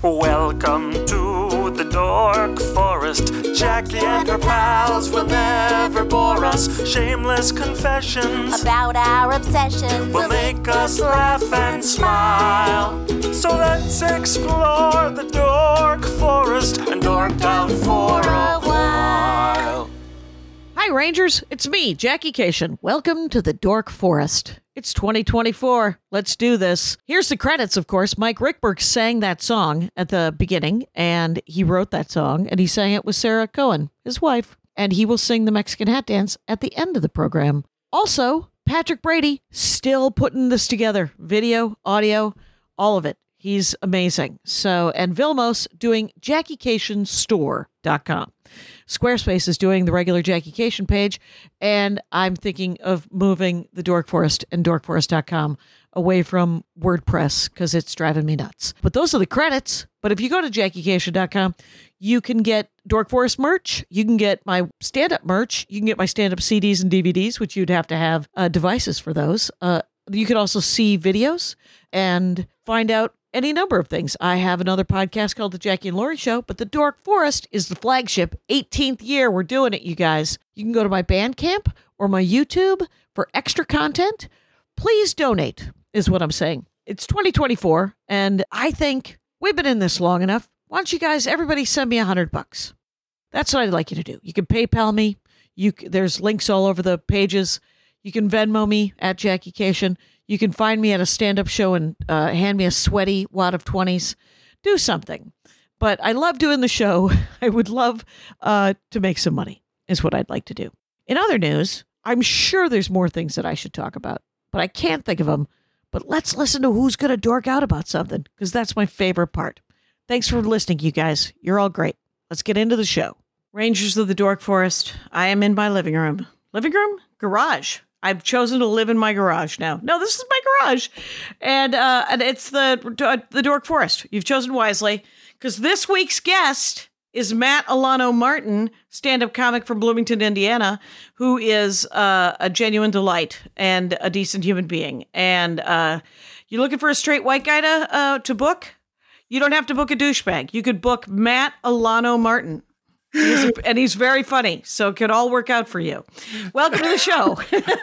Welcome to the Dork Forest. Jackie and her pals will never bore us. Shameless confessions about our obsession will make us laugh and smile. So let's explore the Dork Forest and dork out for a while. Hi, Rangers. It's me, Jackie Cation. Welcome to the Dork Forest. It's 2024. Let's do this. Here's the credits, of course. Mike Rickberg sang that song at the beginning, and he wrote that song, and he sang it with Sarah Cohen, his wife. And he will sing the Mexican Hat Dance at the end of the program. Also, Patrick Brady still putting this together. Video, audio, all of it. He's amazing. So, and Vilmos doing JackieCationStore.com. Squarespace is doing the regular Jackie Cation page, and I'm thinking of moving the Dork Forest and dorkforest.com away from WordPress because it's driving me nuts. But those are the credits. But if you go to JackieCation.com, you can get Dork Forest merch. You can get my stand-up merch. You can get my stand-up CDs and DVDs, which you'd have to have devices for those. You could also see videos and find out any number of things. I have another podcast called The Jackie and Laurie Show, but the Dork Forest is the flagship. 18th year, we're doing it, you guys. You can go to my Bandcamp or my YouTube for extra content. Please donate, is what I'm saying. It's 2024, and I think we've been in this long enough. Why don't you guys, everybody send me $100? That's what I'd like you to do. You can PayPal me. There's links all over the pages. You can Venmo me at Jackie Cation. You can find me at a stand-up show and hand me a sweaty wad of 20s. Do something. But I love doing the show. I would love to make some money, is what I'd like to do. In other news, I'm sure there's more things that I should talk about, but I can't think of them. But let's listen to who's going to dork out about something, because that's my favorite part. Thanks for listening, you guys. You're all great. Let's get into the show. Rangers of the Dork Forest, I am in my living room. Living room? Garage. I've chosen to live in my garage now. No, this is my garage. And it's the Dork Forest. You've chosen wisely, because this week's guest is Matt Alano Martin, stand-up comic from Bloomington, Indiana, who is a genuine delight and a decent human being. And you're looking for a straight white guy to book? You don't have to book a douchebag. You could book Matt Alano Martin. And he's very funny, so it could all work out for you. Welcome to the show.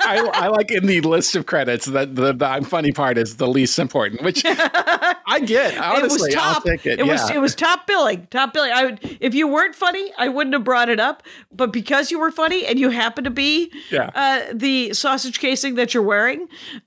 I like in the list of credits that the I'm funny part is the least important, which I get. Honestly, I'll take it. It was top billing. Top billing. If you weren't funny, I wouldn't have brought it up. But because you were funny and you happen to be the sausage casing that you're wearing,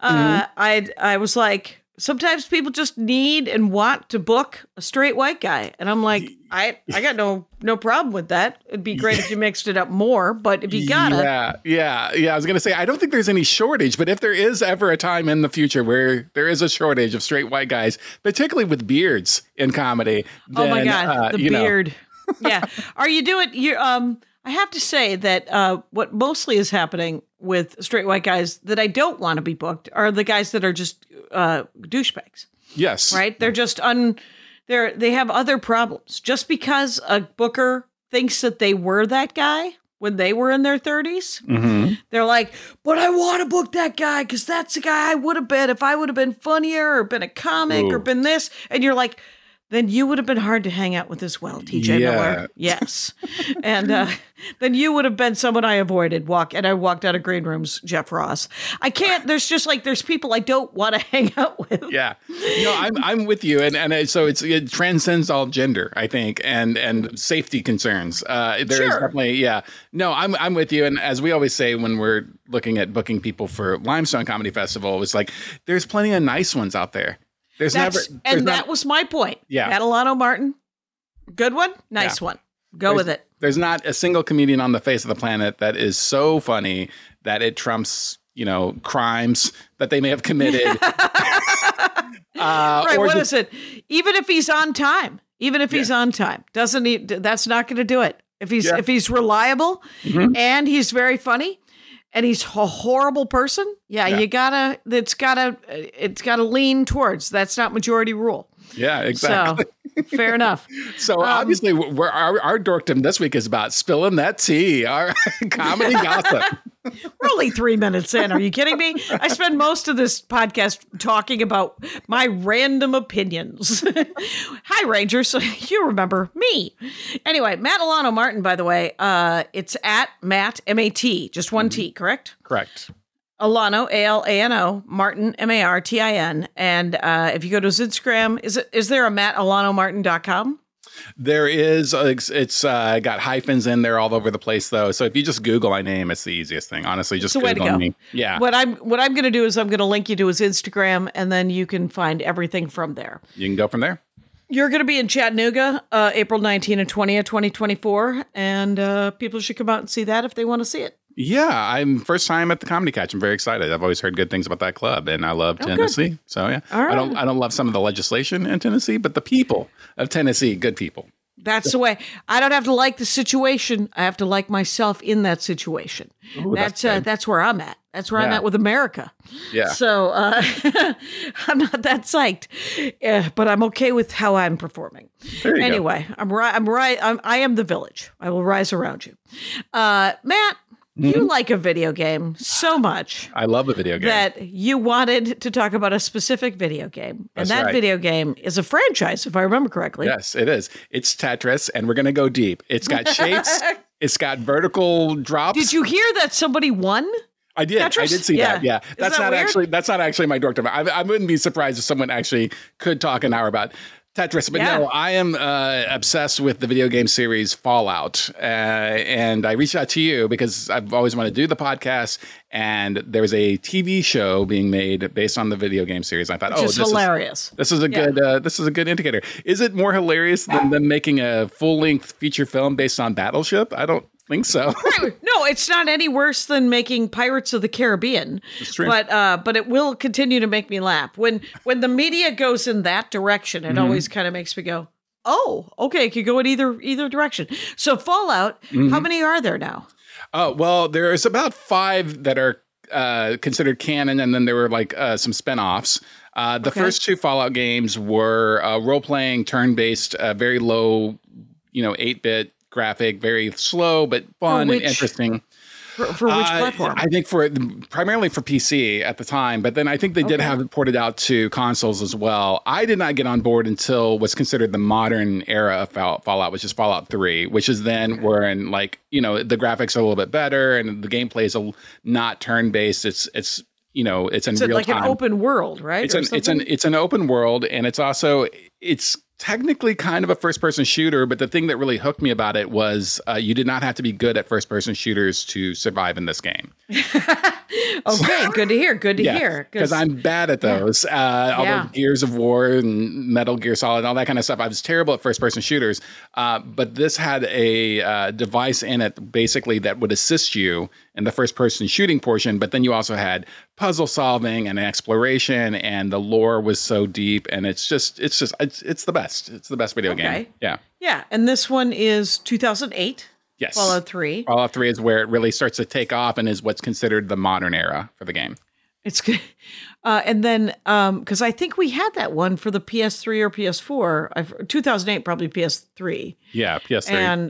I was like, sometimes people just need and want to book a straight white guy. And I'm like, I got no problem with that. It'd be great if you mixed it up more, but if you gotta. Yeah. I was going to say, I don't think there's any shortage, but if there is ever a time in the future where there is a shortage of straight white guys, particularly with beards in comedy. Then, oh my God, the beard. Yeah. Are you doing, I have to say that what mostly is happening with straight white guys that I don't want to be booked are the guys that are just douchebags. Yes. Right? They're just they have other problems. Just because a booker thinks that they were that guy when they were in their 30s, they're like, but I want to book that guy because that's the guy I would have been if I would have been funnier or been a comic or been this. And you're like, then you would have been hard to hang out with as well, TJ Miller. Yes. And then you would have been someone I avoided. I walked out of green rooms, Jeff Ross. I can't, there's people I don't want to hang out with. Yeah. I'm with you. And so it transcends all gender, I think, and safety concerns. There's definitely, No, I'm with you. And as we always say, when we're looking at booking people for Limestone Comedy Festival, it's like, there's plenty of nice ones out there. That was my point. Yeah. Matt Alano Martin, good one, nice one. Go with it. There's not a single comedian on the face of the planet that is so funny that it trumps, crimes that they may have committed. Right. What is it? Even if he's on time, doesn't he? That's not going to do it. If he's reliable and he's very funny. And he's a horrible person. It's gotta lean towards. That's not majority rule. Yeah, exactly. So, fair enough. So obviously, our dorkdom this week is about spilling that tea, our comedy gossip. We're only 3 minutes in. Are you kidding me? I spend most of this podcast talking about my random opinions. Hi, Rangers. You remember me. Anyway, Matt Alano Martin, by the way, it's at Matt, M-A-T, just one T, correct? Correct. Alano, A-L-A-N-O, Martin, M-A-R-T-I-N. And if you go to his Instagram, is there a MattAlanoMartin.com? There is. It's got hyphens in there all over the place, though. So if you just Google my name, it's the easiest thing. Honestly, just Google me. Yeah. What I'm going to do is I'm going to link you to his Instagram, and then you can find everything from there. You can go from there. You're going to be in Chattanooga, April 19 and 20th, 2024, and people should come out and see that if they want to see it. Yeah, I'm first time at the Comedy Catch. I'm very excited. I've always heard good things about that club, and I love Tennessee. Good. So yeah, right. I don't love some of the legislation in Tennessee, but the people of Tennessee, good people. That's the way. I don't have to like the situation. I have to like myself in that situation. Ooh, that's where I'm at. That's where I'm at with America. Yeah. So I'm not that psyched, but I'm okay with how I'm performing. Anyway, go. I am the village. I will rise around you, Matt. You like a video game so much. I love a video game. That you wanted to talk about a specific video game. And that video game is a franchise, if I remember correctly. Yes, it is. It's Tetris, and we're going to go deep. It's got shapes. It's got vertical drops. Did you hear that somebody won? I did. Tetris? I did see that. Yeah. That's not weird? That's not actually my dork. I wouldn't be surprised if someone actually could talk an hour about Tetris, but no, I am obsessed with the video game series Fallout, and I reached out to you because I've always wanted to do the podcast, and there was a TV show being made based on the video game series. I thought, this is hilarious. This is a good indicator. Is it more hilarious than them making a full length feature film based on Battleship? I don't think so. Right. No, it's not any worse than making Pirates of the Caribbean. It's true. But it will continue to make me laugh. When the media goes in that direction, it always kind of makes me go, oh, okay, it could go in either direction. So Fallout, how many are there now? Oh, well, there's about 5 that are considered canon, and then there were like some spinoffs. The first 2 Fallout games were role-playing, turn-based, very low, 8-bit graphic, very slow but fun and interesting. For which platform? I think primarily for PC at the time, but then I think they did have it ported out to consoles as well. I did not get on board until what's considered the modern era of Fallout, which is Fallout 3, which is then wherein the graphics are a little bit better and the gameplay is not turn-based. It's in real like time. An open world, right? It's an open world, and it's technically kind of a first-person shooter, but the thing that really hooked me about it was you did not have to be good at first-person shooters to survive in this game. Okay, good to hear. Good to hear. Because I'm bad at those. All the Gears of War and Metal Gear Solid and all that kind of stuff. I was terrible at first-person shooters, but this had a device in it basically that would assist you in the first-person shooting portion, but then you also had puzzle solving and exploration, and the lore was so deep, and it's the best. It's the best video game. Yeah. Yeah, and this one is 2008. Yes. Fallout 3. Fallout 3 is where it really starts to take off and is what's considered the modern era for the game. It's good. And then, because I think we had that one for the PS3 or PS4. 2008, probably PS3. Yeah, PS3.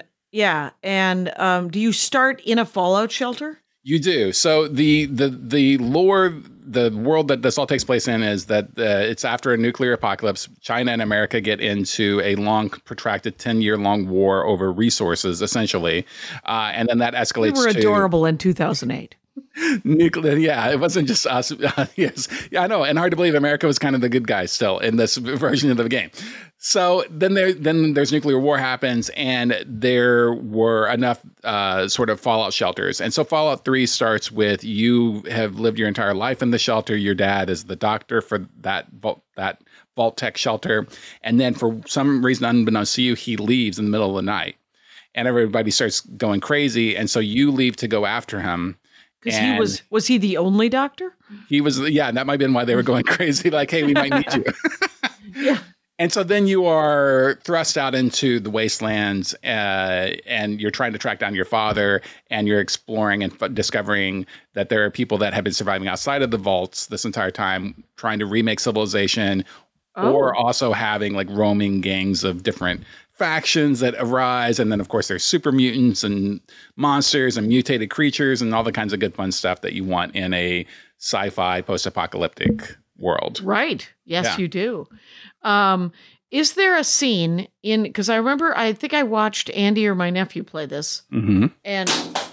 And do you start in a Fallout shelter? You do. So the lore, the world that this all takes place in is that it's after a nuclear apocalypse. China and America get into a long, protracted 10-year-long war over resources, essentially. And then that escalates to... We were adorable in 2008. Nuclear, yeah, it wasn't just us. Yes, yeah, I know, and hard to believe America was kind of the good guys still in this version of the game. So then there's nuclear war happens, and there were enough sort of Fallout shelters, and so Fallout 3 starts with you have lived your entire life in the shelter. Your dad is the doctor for that Vault-Tec shelter, and then for some reason unbeknownst to you, he leaves in the middle of the night, and everybody starts going crazy, and so you leave to go after him. Because was he the only doctor? He was, yeah, and that might have been why they were going crazy. Like, hey, we might need you. Yeah. And so then you are thrust out into the wastelands and you're trying to track down your father, and you're exploring and discovering that there are people that have been surviving outside of the vaults this entire time, trying to remake civilization or also having like roaming gangs of different factions that arise. And then, of course, there's super mutants and monsters and mutated creatures and all the kinds of good fun stuff that you want in a sci-fi post-apocalyptic world. Right. Yes, Yeah. you do. Is there a scene because I think I watched Andy or my nephew play this, and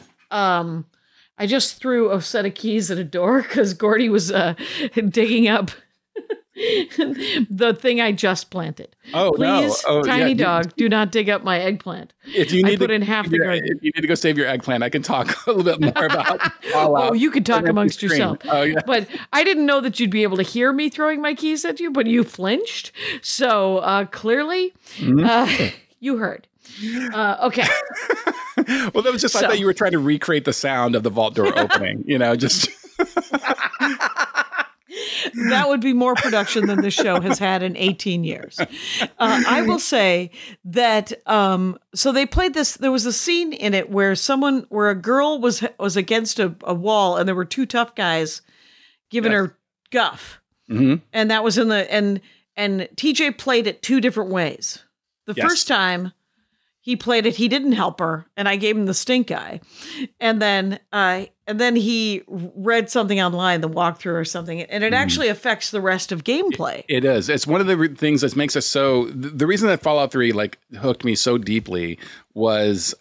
I just threw a set of keys at a door because Gordy was digging up the thing I just planted. Oh, Please, no. Oh, tiny yeah. dog, do not dig up my eggplant. If you I need put to, in half the garden. if you need to go save your eggplant, I can talk a little bit more about Fallout. Oh, you could talk on the amongst screen. yourself. Oh, yeah. But I didn't know that you'd be able to hear me throwing my keys at you, but you flinched. So clearly, you heard. Okay. Well, that was just, I So- thought you were trying to recreate the sound of the vault door opening, just. That would be more production than this show has had in 18 years. I will say that, so they played this, there was a scene in it where a girl was against a wall and there were two tough guys giving her guff. Mm-hmm. And that was and TJ played it two different ways. The Yes. first time he played it, he didn't help her, and I gave him the stink eye. And then he read something online, the walkthrough or something, and it actually affects the rest of gameplay. It is. It's one of the things that makes us so. The reason that Fallout 3 hooked me so deeply was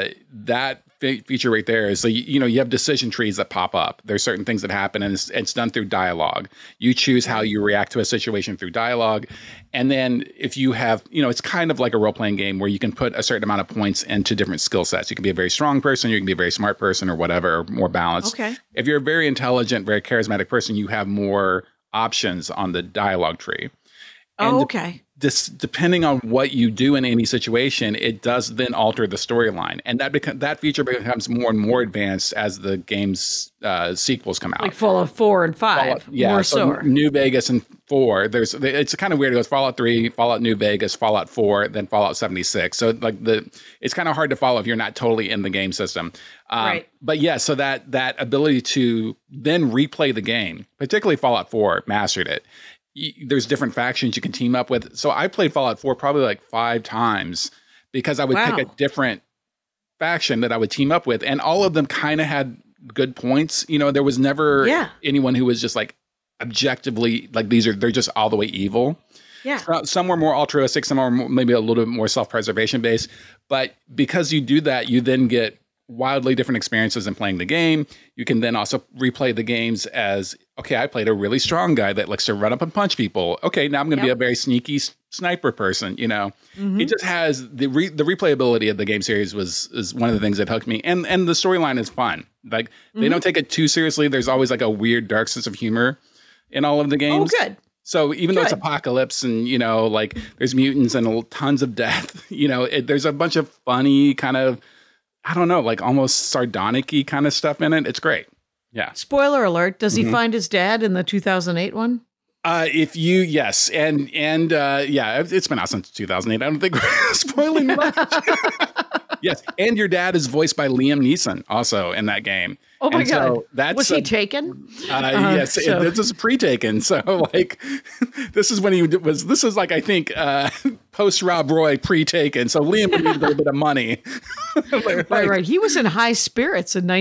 that feature right there. Is so you have decision trees that pop up. There's certain things that happen, and it's done through dialogue. You choose how you react to a situation through dialogue, and then if you have, it's kind of like a role playing game where you can put a certain amount of points into different skill sets. You can be a very strong person, you can be a very smart person, or whatever, or more balanced. Okay. If you're a very intelligent, very charismatic person, you have more options on the dialogue tree. And Okay. depending on what you do in any situation, it does then alter the storyline, and that feature becomes more and more advanced as the game's sequels come out. Like Fallout 4 and 5. More so. New Vegas and 4. It's kind of weird. It goes Fallout 3, Fallout New Vegas, Fallout 4, then Fallout 76. So it's kind of hard to follow if you're not totally in the game system. Right. But yeah, so that ability to then replay the game, particularly Fallout 4, mastered it. There's different factions you can team up with. So I played Fallout 4 probably like 5 times because I would pick a different faction that I would team up with, and all of them kind of had good points. There was never anyone who was just like objectively like they're just all the way evil. Yeah. Some were more altruistic, some are maybe a little bit more self-preservation based. But because you do that, you then get wildly different experiences in playing the game. You can then also replay the games as, okay, I played a really strong guy that likes to run up and punch people. Okay, now I'm going to be a very sneaky sniper person. It just has the replayability of the game series is one of the things that hooked me, and the storyline is fun. Like they don't take it too seriously. There's always like a weird dark sense of humor in all of the games. Oh, good. So even though it's apocalypse and, like there's mutants and tons of death, there's a bunch of funny kind of, I don't know, like almost sardonic-y kind of stuff in it. It's great. Yeah. Spoiler alert. Does he find his dad in the 2008 one? Yes. And it's been out since 2008. I don't think we're spoiling much. Yes. And your dad is voiced by Liam Neeson also in that game. Oh my God. Was he taken? Yes. This is pre-taken. So this is when this is like, I think, post Rob Roy pre-taken. So Liam would need a little bit of money. Right. He was in high spirits in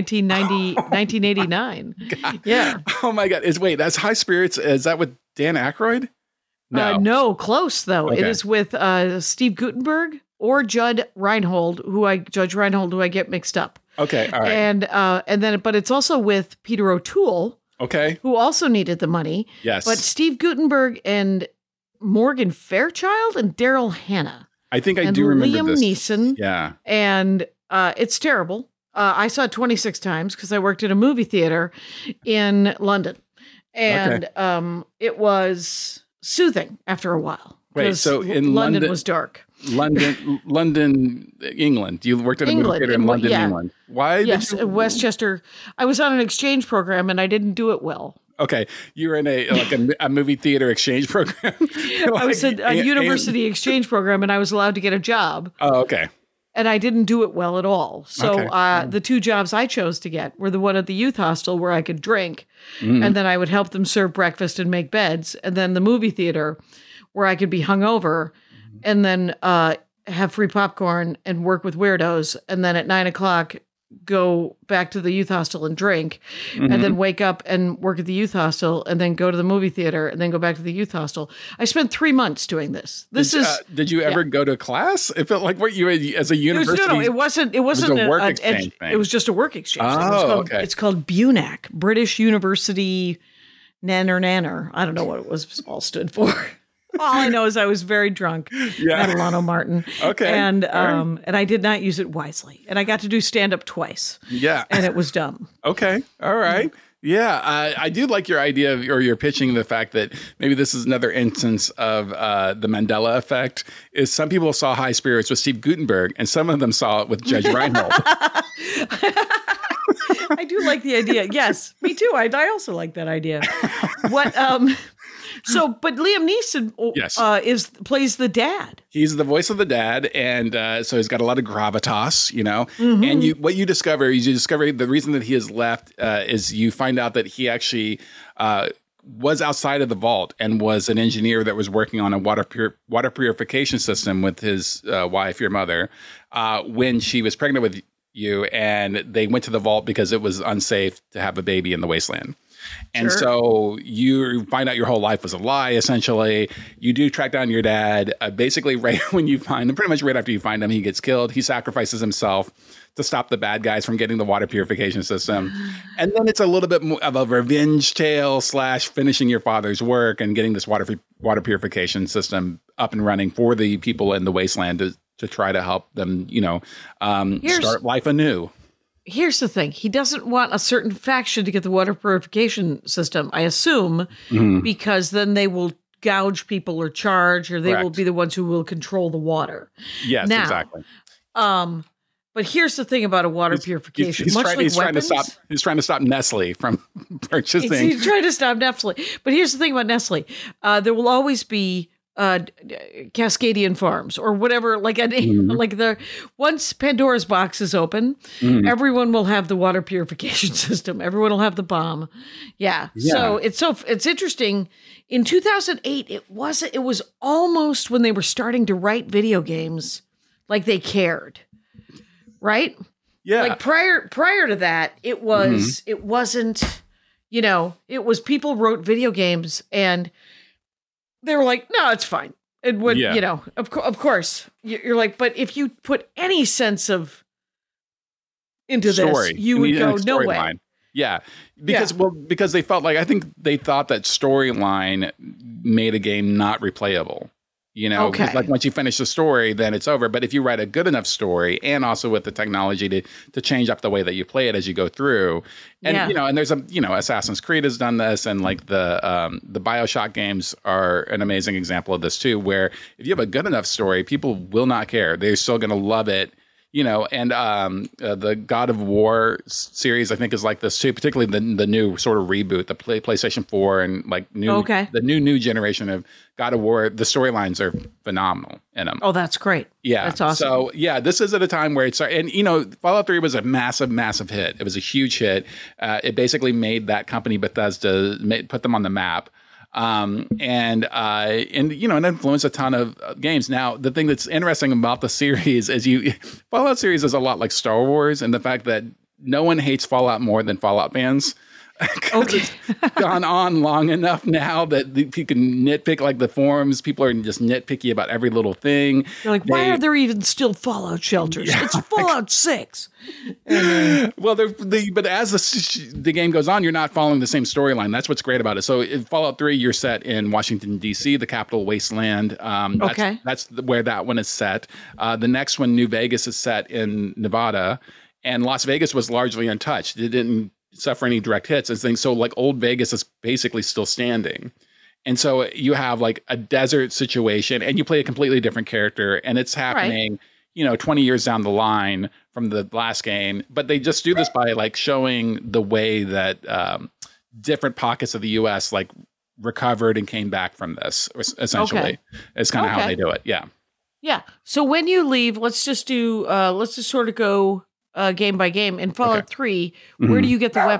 1989. God. Yeah. Oh my God. That's High Spirits. Is that with Dan Aykroyd? No, close though. Okay. It is with Steve Guttenberg or Judge Reinhold, who I get mixed up. Okay, all right. But it's also with Peter O'Toole, okay, who also needed the money. Yes. But Steve Guttenberg and Morgan Fairchild and Daryl Hannah. I think I do remember Liam this. Neeson. Yeah. And it's terrible. I saw it 26 times because I worked at a movie theater in London. And it was soothing after a while. Wait, so in London was dark. London, England. You worked at a movie theater in London, England. Why? Yes, Westchester. I was on an exchange program and I didn't do it well. Okay, you were in a movie theater exchange program. I was in a university exchange program and I was allowed to get a job. Oh, okay. And I didn't do it well at all. So the two jobs I chose to get were the one at the youth hostel where I could drink, and then I would help them serve breakfast and make beds, and then the movie theater where I could be hungover and then have free popcorn and work with weirdos, and then at 9:00 go back to the youth hostel and drink, and then wake up and work at the youth hostel, and then go to the movie theater, and then go back to the youth hostel. I spent 3 months doing this. Did you ever go to class? It felt like what you as a university. It wasn't a work exchange thing. It was just a work exchange. Okay. It's called BUNAC, British University Nanner. I don't know what it was all stood for. All I know is I was very drunk at Alano Martin. Okay. And I did not use it wisely. And I got to do stand-up twice. Yeah. And it was dumb. Okay. All right. Yeah. I do like your idea or you're pitching the fact that maybe this is another instance of the Mandela effect is some people saw High Spirits with Steve Guttenberg and some of them saw it with Judge Reinhold. I do like the idea. Yes, me too. I also like that idea. But Liam Neeson plays the dad. He's the voice of the dad, and so he's got a lot of gravitas, And what you discover the reason that he has left is you find out that he actually was outside of the vault and was an engineer that was working on a water purification system with his wife, your mother, when she was pregnant with you, and they went to the vault because it was unsafe to have a baby in the wasteland. And so you find out your whole life was a lie, essentially. You do track down your dad. Basically, right when you find him, pretty much right after you find him, he gets killed. He sacrifices himself to stop the bad guys from getting the water purification system. And then it's a little bit more of a revenge tale / finishing your father's work and getting this water purification system up and running for the people in the wasteland to try to help them, start life anew. Here's the thing. He doesn't want a certain faction to get the water purification system, I assume, because then they will gouge people or charge, or they will be the ones who will control the water. Yes, exactly. But here's the thing about a water purification. He's trying to stop Nestle from purchasing. He's trying to stop Nestle. But here's the thing about Nestle. There will always be Cascadian Farms or whatever, once Pandora's box is open, everyone will have the water purification system. Everyone will have the bomb. Yeah. So it's interesting. In 2008, it was almost when they were starting to write video games like they cared. Right? Yeah. Like prior to that, it wasn't, it was people wrote video games and they were like, no, it's fine. It would, of course. You're like, but if you put any sense of into story, this, you would go, no way. Line. Yeah. Because they felt like, I think they thought that storyline made a game not replayable. Like once you finish the story, then it's over. But if you write a good enough story and also with the technology to change up the way that you play it as you go through, and and there's Assassin's Creed has done this, and like the BioShock games are an amazing example of this too, where if you have a good enough story, people will not care. They're still going to love it. And the God of War series, I think, is like this too, particularly the new sort of reboot, the PlayStation 4 and the new generation of God of War. The storylines are phenomenal in them. Oh, that's great. Yeah. That's awesome. So, this is at a time where Fallout 3 was a massive, massive hit. It was a huge hit. It basically made that company Bethesda, put them on the map. And it influenced a ton of games. Now, the thing that's interesting about the series is Fallout series is a lot like Star Wars, and the fact that no one hates Fallout more than Fallout fans. It's gone on long enough now that you can nitpick, like the forums. People are just nitpicky about every little thing. They're like, why are there even still Fallout shelters? It's Fallout 6. Well, but as the game goes on, you're not following the same storyline. That's what's great about it. So in Fallout 3, you're set in Washington, D.C., the capital wasteland. That's where that one is set. The next one, New Vegas, is set in Nevada. And Las Vegas was largely untouched. It didn't suffer any direct hits and things. So like old Vegas is basically still standing. And so you have like a desert situation and you play a completely different character and it's happening, 20 years down the line from the last game. But they just do this by like showing the way that different pockets of the US like recovered and came back from this, essentially. It's kind of how they do it. Yeah. Yeah. So when you leave, let's just sort of go game by game. In Fallout 3, where do you get the weapons?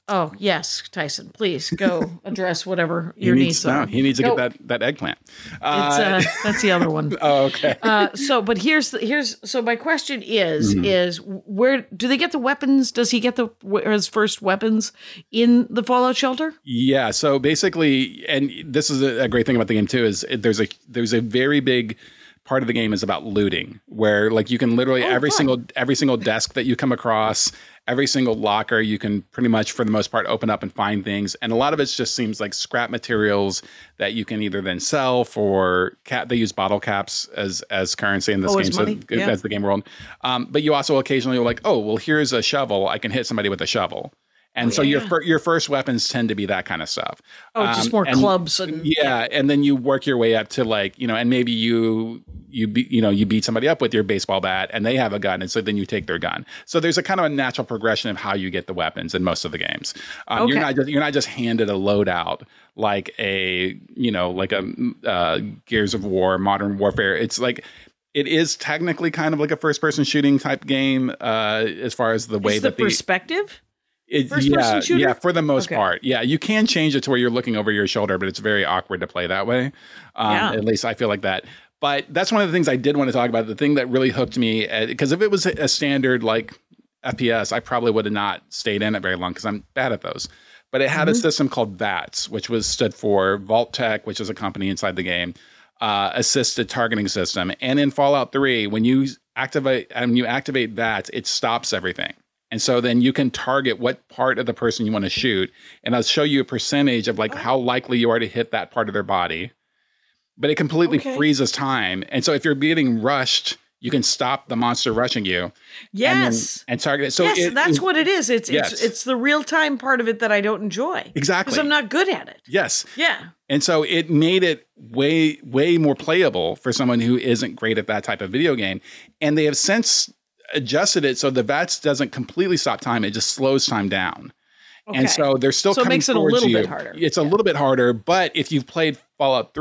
Oh, yes, Tyson, please go address whatever your needs are. He needs to get that eggplant. That's the other one. Oh, okay. But so my question is where do they get the weapons? Does he get his first weapons in the Fallout shelter? Yeah. So basically, and this is a great thing about the game too, is there's a very big part of the game is about looting, where like you can literally every single desk that you come across, every single locker, you can pretty much for the most part open up and find things. And a lot of it just seems like scrap materials that you can either then sell for they use bottle caps as currency in this game. So that's the game world. But you also occasionally are like, oh, well, here's a shovel. I can hit somebody with a shovel. And so your first weapons tend to be that kind of stuff. Oh, just more clubs and and then you work your way up to like, and maybe you beat somebody up with your baseball bat and they have a gun, and so then you take their gun. So there's a kind of a natural progression of how you get the weapons in most of the games. You're not just handed a loadout like a Gears of War, Modern Warfare. It's like it is technically kind of like a first person shooting type game as far as the way that the perspective. First-person shooter? Yeah, for the most part. Yeah, you can change it to where you're looking over your shoulder, but it's very awkward to play that way. At least I feel like that. But that's one of the things I did want to talk about. The thing that really hooked me, because if it was a standard like FPS, I probably would have not stayed in it very long because I'm bad at those. But it had a system called VATS, which stood for Vault-Tec, which is a company inside the game, assisted targeting system. And in Fallout 3, when you activate VATS, it stops everything. And so then you can target what part of the person you want to shoot. And I'll show you a percentage of like how likely you are to hit that part of their body. But it completely freezes time. And so if you're getting rushed, you can stop the monster rushing you. Yes. And target it. So that's what it is. It's the real time part of it that I don't enjoy. Exactly. Because I'm not good at it. Yes. Yeah. And so it made it way, way more playable for someone who isn't great at that type of video game. And they have since adjusted it so the VATS doesn't completely stop time. It just slows time down. Okay. And so they're still coming towards you. So it makes it a little bit harder. It's a little bit harder, but if you've played Fallout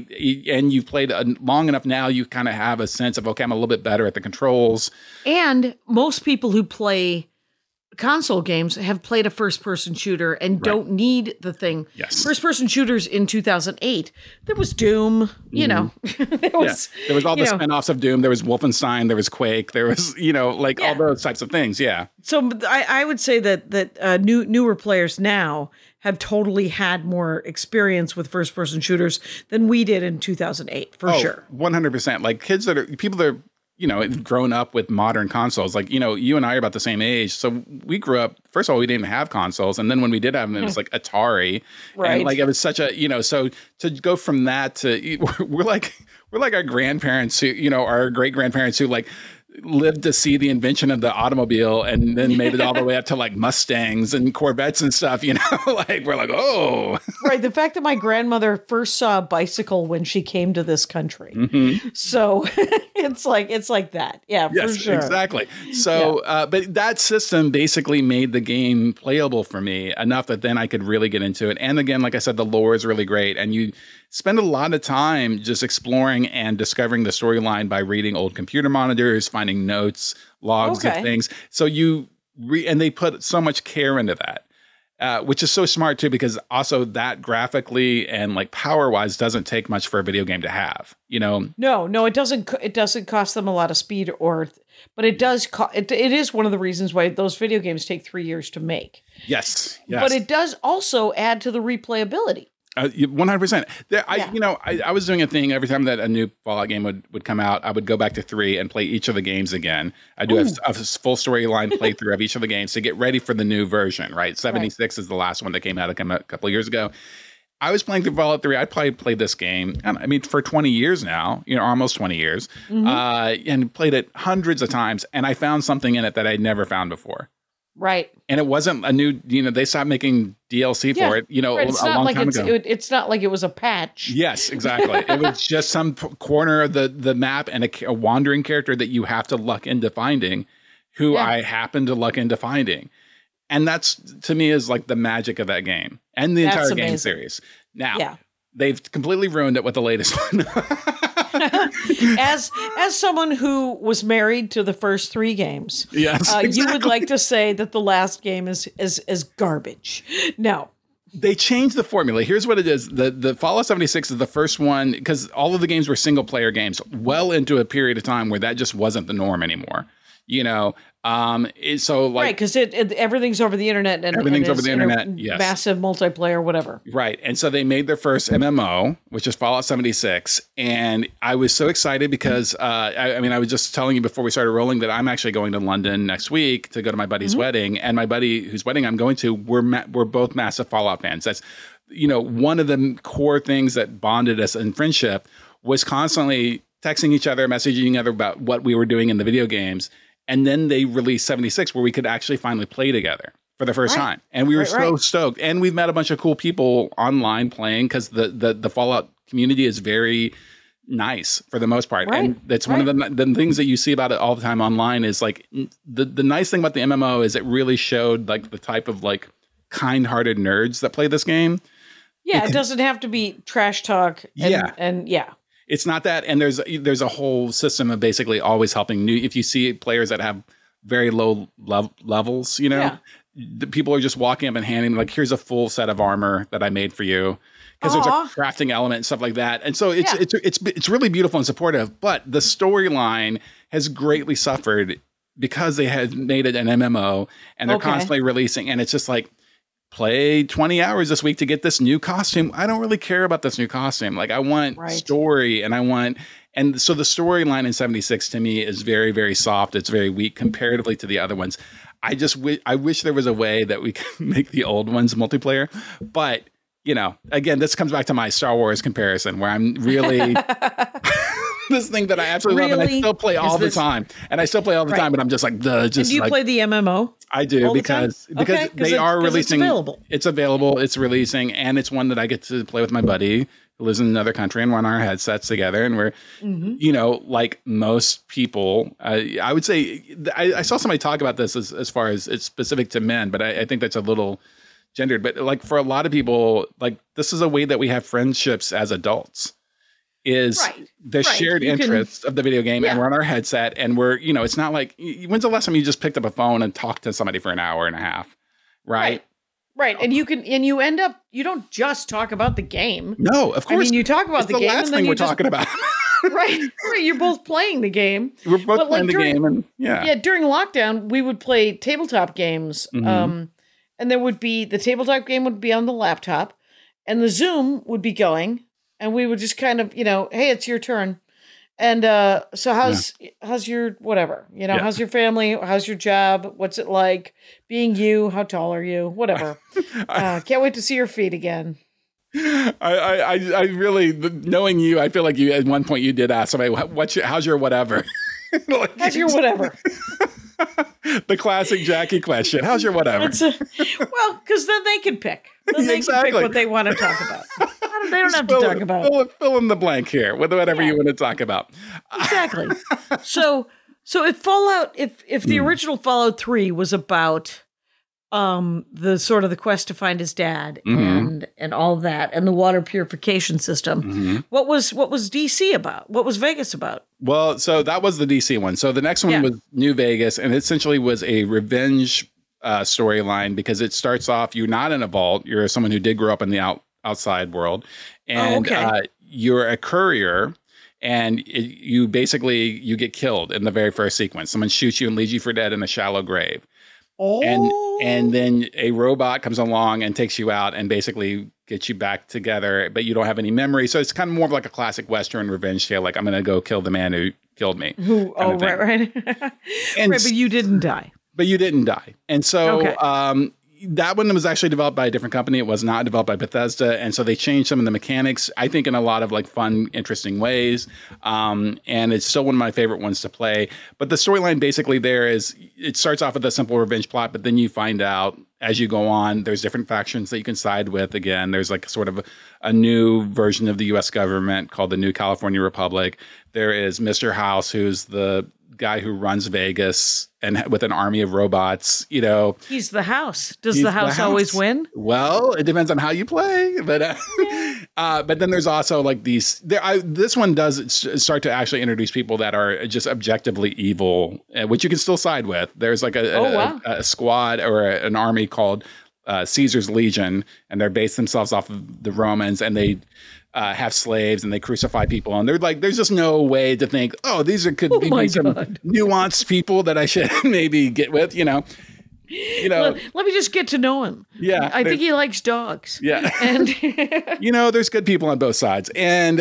3 and you've played long enough now, you kind of have a sense of, okay, I'm a little bit better at the controls. And most people who play console games have played a first-person shooter and don't need the thing. Yes. First-person shooters in 2008, there was Doom, there was all the spinoffs of Doom. There was Wolfenstein, there was Quake, there was, all those types of things. Yeah. So I would say that newer players now have totally had more experience with first-person shooters than we did in 2008, for sure. 100%. Like people that are grown up with modern consoles. Like, you and I are about the same age. So we grew up, first of all, we didn't have consoles. And then when we did have them, it was like Atari. Right. And like, it was such a, so to go from that to, we're like our grandparents who, our great grandparents who like lived to see the invention of the automobile and then made it all the way up to like Mustangs and Corvettes and stuff, like we're like, oh. Right. The fact that my grandmother first saw a bicycle when she came to this country. Mm-hmm. So it's like that. Yeah, for sure. Exactly. So, but that system basically made the game playable for me enough that then I could really get into it. And again, like I said, the lore is really great. And you spend a lot of time just exploring and discovering the storyline by reading old computer monitors, finding notes, logs of things. So and they put so much care into that, which is so smart too, because also that graphically and like power wise doesn't take much for a video game to have, No, it doesn't. It doesn't cost them a lot of speed but it does. It is one of the reasons why those video games take 3 years to make. Yes. But it does also add to the replayability. 100%. I was doing a thing every time that a new Fallout game would come out. I would go back to 3 and play each of the games again. I do a full storyline playthrough of each of the games to get ready for the new version. Right, 76 is the last one that came out a couple of years ago. I was playing through Fallout 3. I probably played this game, for 20 years now, almost 20 years, and played it hundreds of times. And I found something in it that I'd never found before. Right. And it wasn't a new, they stopped making DLC for it, a long time ago. It's not like it was a patch. Yes, exactly. It was just some corner of the map and a wandering character that you have to luck into finding, who I happen to luck into finding. And that's, to me, is like the magic of that game and the entire game series. Now, they've completely ruined it with the latest one. As someone who was married to the first 3 games, Yes, exactly. You would like to say that the last game is garbage. No. They changed the formula. Here's what it is. The Fallout 76 is the first one, because all of the games were single player games, well into a period of time where that just wasn't the norm anymore. So like, right, because everything's over the internet and everything's over the internet. Yes, massive multiplayer, whatever. Right, and so they made their first MMO, which is Fallout 76, and I was so excited because I was just telling you before we started rolling that I'm actually going to London next week to go to my buddy's wedding, and my buddy whose wedding I'm going to, we're both massive Fallout fans. That's one of the core things that bonded us in friendship was constantly texting each other, messaging each other about what we were doing in the video games. And then they released 76 where we could actually finally play together for the first time. And we were so stoked. And we've met a bunch of cool people online playing because the Fallout community is very nice for the most part. Right. And that's one of the things that you see about it all the time online is like the nice thing about the MMO is it really showed like the type of like kind-hearted nerds that play this game. Yeah, it doesn't have to be trash talk. And yeah. It's not that, and there's a whole system of basically always helping new. If you see players that have very low levels, the people are just walking up and handing like, here's a full set of armor that I made for you, because there's a crafting element and stuff like that. And so it's really beautiful and supportive. But the storyline has greatly suffered because they had made it an MMO and they're constantly releasing, and it's just like, play 20 hours this week to get this new costume. I don't really care about this new costume. Like I want story and and so the storyline in 76 to me is very, very soft. It's very weak comparatively to the other ones. I wish there was a way that we could make the old ones multiplayer, but again, this comes back to my Star Wars comparison where I'm really this thing that I absolutely love and I still play all the time. And I still play all the time, but I'm just like, do you play the MMO? I do because they are releasing. It's available. It's releasing, and it's one that I get to play with my buddy who lives in another country, and we're on our headsets together, and we're, like most people. I would say I saw somebody talk about this as far as it's specific to men, but I think that's a little gendered. But like for a lot of people, like this is a way that we have friendships as adults. Is the shared interest of the video game, and we're on our headset, and we're, it's not like, when's the last time you just picked up a phone and talked to somebody for an hour and a half, right? And you end up, you don't just talk about the game. No, of course. I mean, you talk about the game, last and then thing we're talking about. right. You're both playing the game. We're both playing the game, and during lockdown, we would play tabletop games, and there would be the tabletop game would be on the laptop, and the Zoom would be going. And we would just kind of, hey, it's your turn. And so how's your whatever? How's your family? How's your job? What's it like being you? How tall are you? Whatever. Can't wait to see your feet again. I really, knowing you, I feel like you at one point you did ask somebody, how's your whatever? How's your whatever? The classic Jackie question. How's your whatever? Because then they can pick. Then they can pick what they want to talk about. They don't have to talk about. Fill in the blank here with whatever you want to talk about. Exactly. So if Fallout, if the original Fallout 3 was about the sort of the quest to find his dad and all of that and the water purification system, what was DC about? What was Vegas about? Well, so that was the DC one. So the next one was New Vegas, and it essentially was a revenge storyline because it starts off, you're not in a vault, you're someone who did grow up in the outside world, and you're a courier, and you get killed in the very first sequence. Someone shoots you and leaves you for dead in a shallow grave. And then a robot comes along and takes you out and basically gets you back together, but you don't have any memory. So it's kind of more of like a classic Western revenge tale. Like, I'm going to go kill the man who killed me. Right. But you didn't die. But you didn't die. And so that one was actually developed by a different company. It was not developed by Bethesda. And so they changed some of the mechanics, I think, in a lot of like fun, interesting ways. And it's still one of my favorite ones to play. But the storyline basically there is, it starts off with a simple revenge plot, but then you find out as you go on, there's different factions that you can side with. Again, there's like sort of a new version of the U.S. government called the New California Republic. There is Mr. House, who's the guy who runs Vegas and with an army of robots, He's the house. Does the house always win? Well, it depends on how you play, but But then there's also like these. This one does start to actually introduce people that are just objectively evil, which you can still side with. There's like a squad or an army called Caesar's Legion, and they're based themselves off of the Romans, and they have slaves and they crucify people. And they're like, there's just no way to think, oh, these could be some nuanced people that I should maybe get with, let me just get to know him. Yeah. I think he likes dogs. Yeah. And there's good people on both sides. And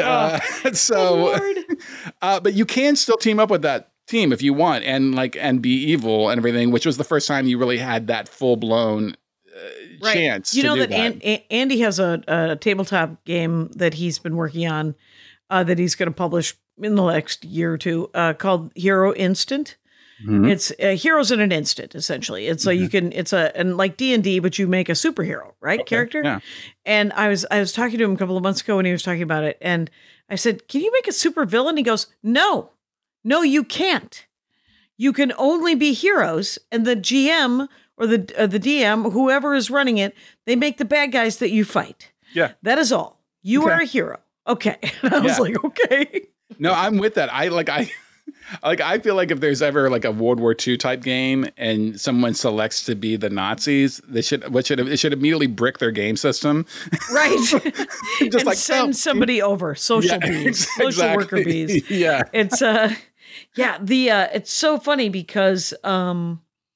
but you can still team up with that team if you want and be evil and everything, which was the first time you really had that full blown chance. Andy has a tabletop game that he's been working on that he's going to publish in the next year or two called Hero Instant. Mm-hmm. It's heroes in an instant, essentially. It's and like D&D, but you make a superhero, right? Okay. Character. Yeah. And I was talking to him a couple of months ago when he was talking about it. And I said, can you make a super villain? He goes, no, you can't. You can only be heroes. And the GM or the DM, whoever is running it, they make the bad guys that you fight. Yeah. That is all. You are a hero. Okay. And I was like, okay. No, I'm with that. I feel like if there's ever like a World War II type game and someone selects to be the Nazis, it should immediately brick their game system. Right. Just and like send somebody over. Social bees. Social worker bees. Yeah. It's it's so funny because I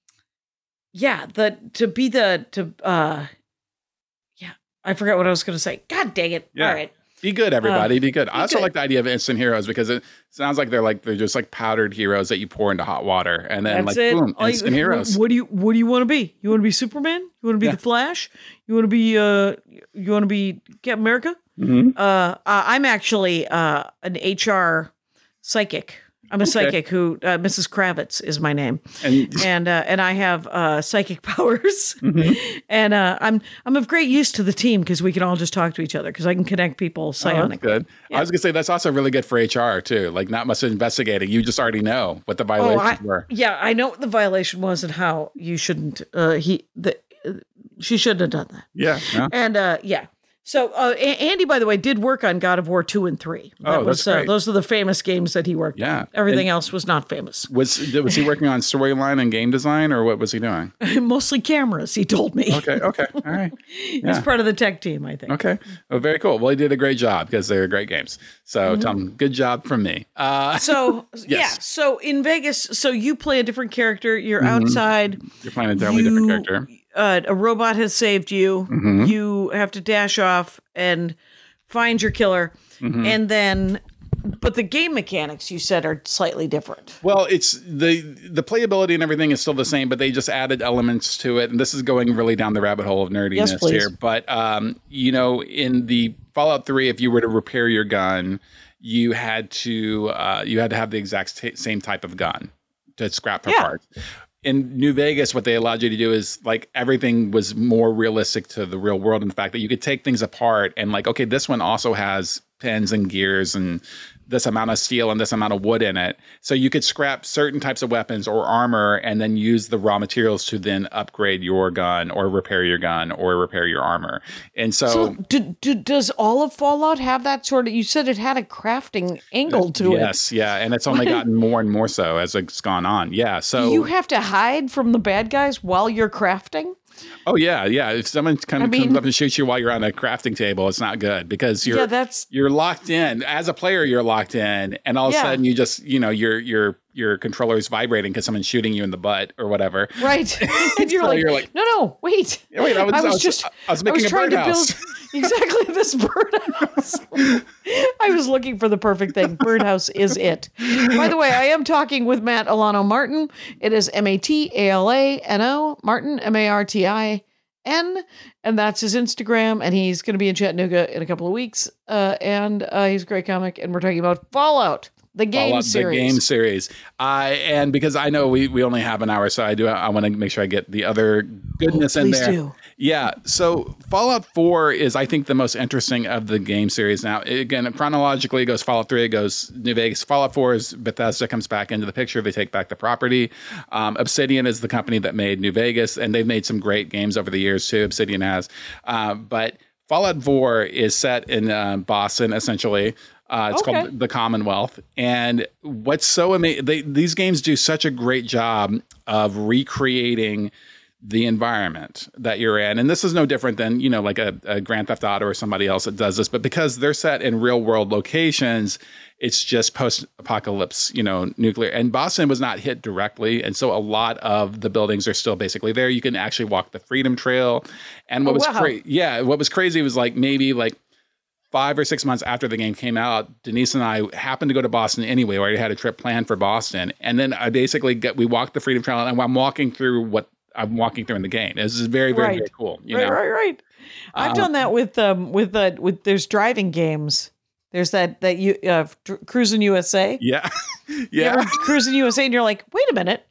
forgot what I was going to say. God dang it. Yeah. All right. Be good, everybody. Be good. I also like the idea of instant heroes because it sounds like they're just like powdered heroes that you pour into hot water and then boom, instant heroes. What do you want to be? You want to be Superman? You want to be the Flash? You want to be Captain America? Mm-hmm. I'm actually an HR psychic. I'm a psychic who Mrs. Kravitz is my name, and I have psychic powers, mm-hmm. and I'm of great use to the team because we can all just talk to each other because I can connect people psionically. That's good. Yeah. I was gonna say that's also really good for HR too. Like not much investigating. You just already know what the violations were. Yeah, I know what the violation was and how you shouldn't. She shouldn't have done that. Yeah, no. And So Andy, by the way, did work on God of War 2 and 3. That's great. Those are the famous games that he worked on. Everything else was not famous. Was he working on storyline and game design, or what was he doing? Mostly cameras, he told me. Okay. All right. He's part of the tech team, I think. Okay. Oh, very cool. Well, he did a great job because they're great games. So, Tom, good job from me. So in Vegas, so you play a different character. You're outside. You're playing a totally different character. A robot has saved you. Mm-hmm. You have to dash off and find your killer. Mm-hmm. And then, but the game mechanics you said are slightly different. Well, it's the playability and everything is still the same, but they just added elements to it. And this is going really down the rabbit hole of nerdiness here. But, in the Fallout 3, if you were to repair your gun, you had to have the exact same type of gun to scrap for parts. In New Vegas, what they allowed you to do is like everything was more realistic to the real world. In the fact that you could take things apart and like, okay, this one also has pins and gears and this amount of steel and this amount of wood in it. So you could scrap certain types of weapons or armor and then use the raw materials to then upgrade your gun or repair your gun or repair your armor. And so does all of Fallout have that sort of, you said it had a crafting angle to it. Yes. Yeah. And it's only gotten more and more so as it's gone on. Yeah. So you have to hide from the bad guys while you're crafting? Oh yeah. If someone comes up and shoots you while you're on a crafting table, it's not good because you're locked in. As a player, you're locked in, and all of a sudden you just your controller is vibrating because someone's shooting you in the butt or whatever. Right. And you're like, no, wait. Yeah, wait, I was making a birdhouse. Exactly this birdhouse. I was looking for the perfect thing. Birdhouse is it. By the way, I am talking with Matt Alano Martin. It is Matalano Martin, Martin. And that's his Instagram. And he's going to be in Chattanooga in a couple of weeks. And he's a great comic. And we're talking about Fallout. The game series. And because I know we only have an hour, so I want to make sure I get the other goodness in there. Do. Yeah. So Fallout 4 is, I think, the most interesting of the game series. Now, again, chronologically, it goes Fallout 3, it goes New Vegas. Fallout 4 is Bethesda comes back into the picture. They take back the property. Obsidian is the company that made New Vegas, and they've made some great games over the years too. Obsidian has. But Fallout 4 is set in Boston, essentially. It's called the Commonwealth. And what's so amazing, these games do such a great job of recreating the environment that you're in. And this is no different than, like a Grand Theft Auto or somebody else that does this. But because they're set in real world locations, it's just post-apocalypse, nuclear. And Boston was not hit directly. And so a lot of the buildings are still basically there. You can actually walk the Freedom Trail. And what was crazy was like maybe like 5 or 6 months after the game came out, Denise and I happened to go to Boston anyway. We already had a trip planned for Boston. And then we walked the Freedom Trail, and I'm walking through what I'm walking through in the game. This is very, very, very cool. Right. I've done that with there's driving games. There's that Cruising USA. Yeah. You ever Cruising USA, and you're like, wait a minute.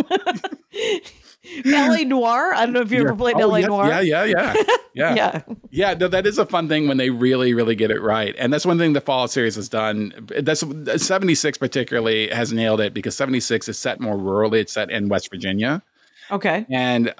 L.A. Noire. I don't know if you ever played L.A. Noire. Yeah. No, that is a fun thing when they really, really get it right. And that's one thing the Fallout series has done. That's 76 particularly has nailed it, because 76 is set more rurally. It's set in West Virginia. Okay. And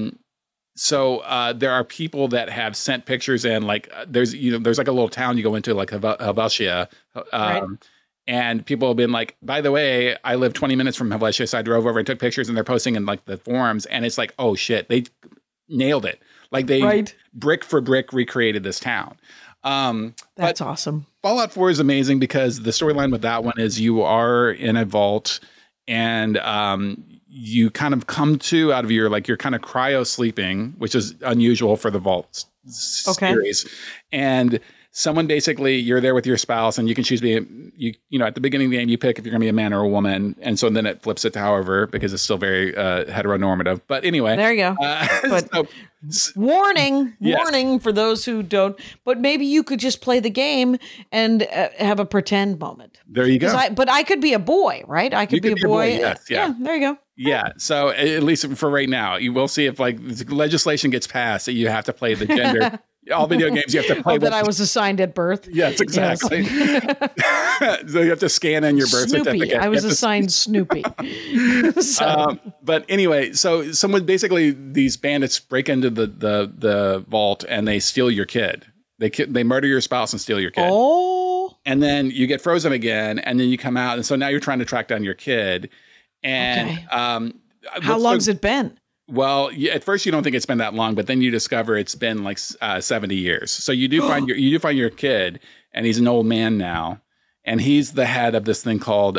so there are people that have sent pictures in, like there's like a little town you go into, like Helvetia. Right. And people have been like, by the way, I live 20 minutes from Helvetia, so I drove over and took pictures, and they're posting in like the forums. And it's like, oh shit, they nailed it. Like they brick for brick recreated this town. That's awesome. Fallout 4 is amazing because the storyline with that one is you are in a vault, and you kind of come to out of you're kind of cryo sleeping, which is unusual for the Vault series. And someone basically, you're there with your spouse, and you can choose at the beginning of the game, you pick if you're going to be a man or a woman. And so then it flips it to however, because it's still very heteronormative. But anyway. There you go. Warning for those who don't. But maybe you could just play the game and have a pretend moment. There you go. But I could be a boy, right? I could be a boy. Yes, yeah. There you go. Yeah. So at least for right now, you will see if like legislation gets passed that you have to play the gender. All video games you have to play. That I was assigned at birth. Yes, exactly. Yes. So you have to scan in your birth certificate. I was assigned Snoopy. But anyway, so these bandits break into the vault and they steal your kid. They murder your spouse and steal your kid. Oh. And then you get frozen again, and then you come out, and so now you're trying to track down your kid. And how long's it been? Well, at first you don't think it's been that long, but then you discover it's been like 70 years. So you do find your kid, and he's an old man now, and he's the head of this thing called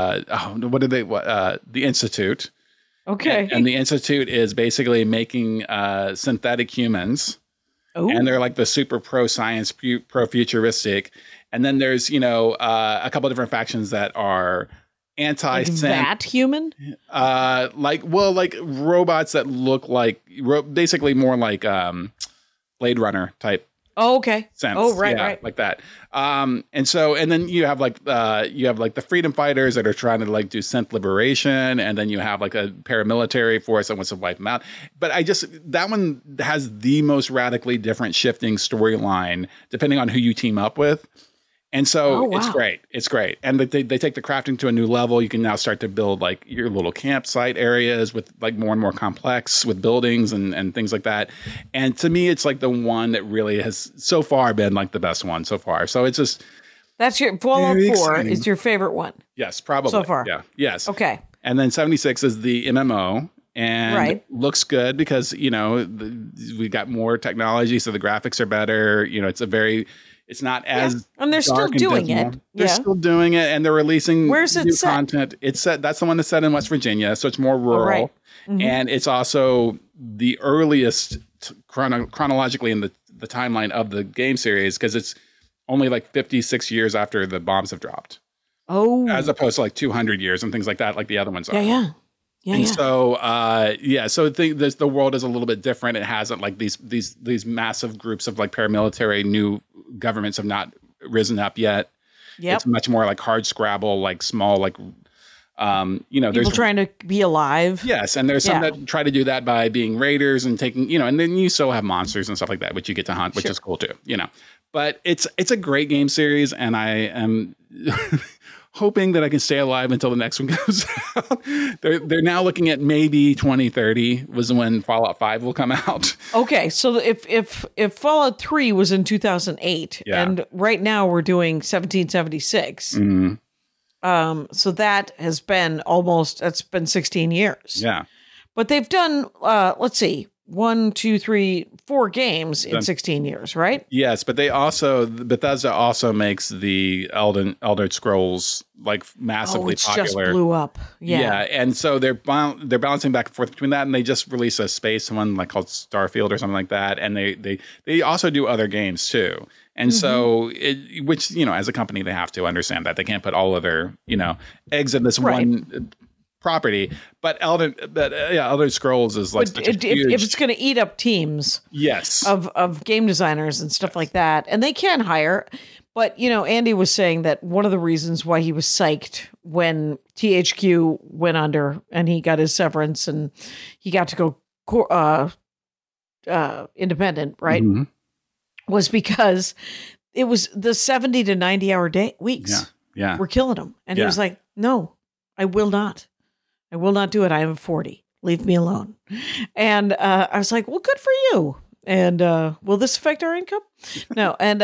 the Institute. Okay. And the Institute is basically making synthetic humans. Ooh. And they're like the super pro science, pro futuristic. And then there's a couple of different factions that are anti-synth. Like that human? Like robots that look like basically more like Blade Runner type. Oh, okay. Sense. Oh, right. Like that. And then you have the freedom fighters that are trying to like do synth liberation, and then you have like a paramilitary force that wants to wipe them out. But that one has the most radically different shifting storyline depending on who you team up with. And so It's great. It's great. And they take the crafting to a new level. You can now start to build like your little campsite areas with like more and more complex with buildings and things like that. And to me, it's like the one that really has so far been like the best one so far. So it's just. That's your Fallout 4 is your favorite one. Yes, probably. So far. Yeah. Yes. Okay. And then 76 is the MMO. And looks good because, we got more technology. So the graphics are better. It's not as and they're still doing it. They're still doing it, and they're releasing Where's it new set? content. It's set. That's the one that's set in West Virginia, so it's more rural, and it's also the earliest chronologically in the timeline of the game series because it's only like 56 years after the bombs have dropped. Oh, as opposed to like 200 years and things like that, like the other ones are. Yeah. So, so the world is a little bit different. It hasn't like these massive groups of like paramilitary new governments have not risen up yet. Yeah, it's much more like hard scrabble, like small, like people there's trying to be alive. Yes, and there's some that try to do that by being raiders and taking, and then you still have monsters and stuff like that, which you get to hunt, which is cool too. But it's a great game series, and I am hoping that I can stay alive until the next one comes out. They're now looking at maybe 2030 was when Fallout 5 will come out. Okay, so if Fallout 3 was in 2008, and right now we're doing 1776, so that has been that's been 16 years. Yeah, but they've done let's see, 1, 2, 3, 4 games in 16 years, right? Yes, but Bethesda also makes the Elder Scrolls like massively popular. Just blew up. Yeah, and so they're balancing back and forth between that, and they just released a space one like called Starfield or something like that, and they also do other games too. And so, which as a company, they have to understand that they can't put all of their eggs in this one property, but Elder Scrolls is like such a huge... if it's going to eat up teams, of game designers and stuff like that, and they can hire. But Andy was saying that one of the reasons why he was psyched when THQ went under and he got his severance and he got to go independent, right? Was because it was the 70 to 90 hour weeks. Yeah, were killing him, and he was like, "No, I will not. I will not do it. I am 40. Leave me alone." And I was like, well, good for you. And will this affect our income? No. And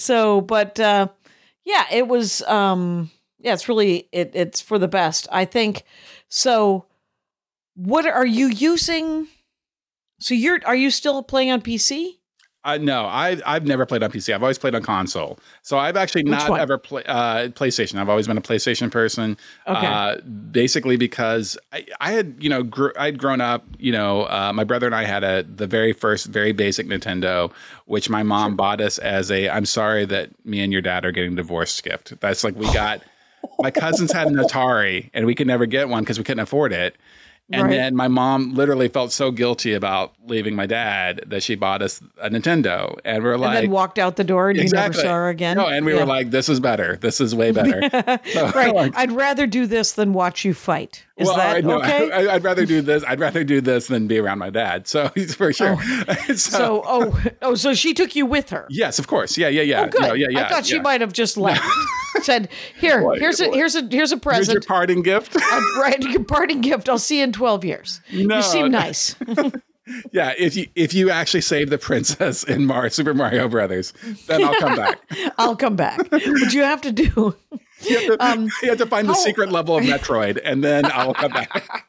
it was, it's really, it's for the best, I think. So what are you using? So are you still playing on PC? No, I've never played on PC. I've always played on console. So I've actually not ever played PlayStation. I've always been a PlayStation person. Okay. Basically because I had, I'd grown up, my brother and I had the very first, very basic Nintendo, which my mom bought us as I'm sorry that me and your dad are getting divorced gift. That's like, we got, my cousins had an Atari and we could never get one because we couldn't afford it. And then my mom literally felt so guilty about leaving my dad that she bought us a Nintendo. And we're like... And then walked out the door and you never saw her again? No, and we were like, this is better. This is way better. So, right. I'd rather do this than watch you fight. Is that okay? I'd rather do this. I'd rather do this than be around my dad. So for sure. So she took you with her? Yes, of course. Yeah. Oh, good. No, yeah. I thought she might have just left. Said, here's a present. Here's your parting gift. Your parting gift. I'll see you in 12 years. No. You seem nice. Yeah, if you actually save the princess in Super Mario Brothers, then I'll come back. I'll come back. But you have to do... You have to find the secret level of Metroid, and then I'll come back.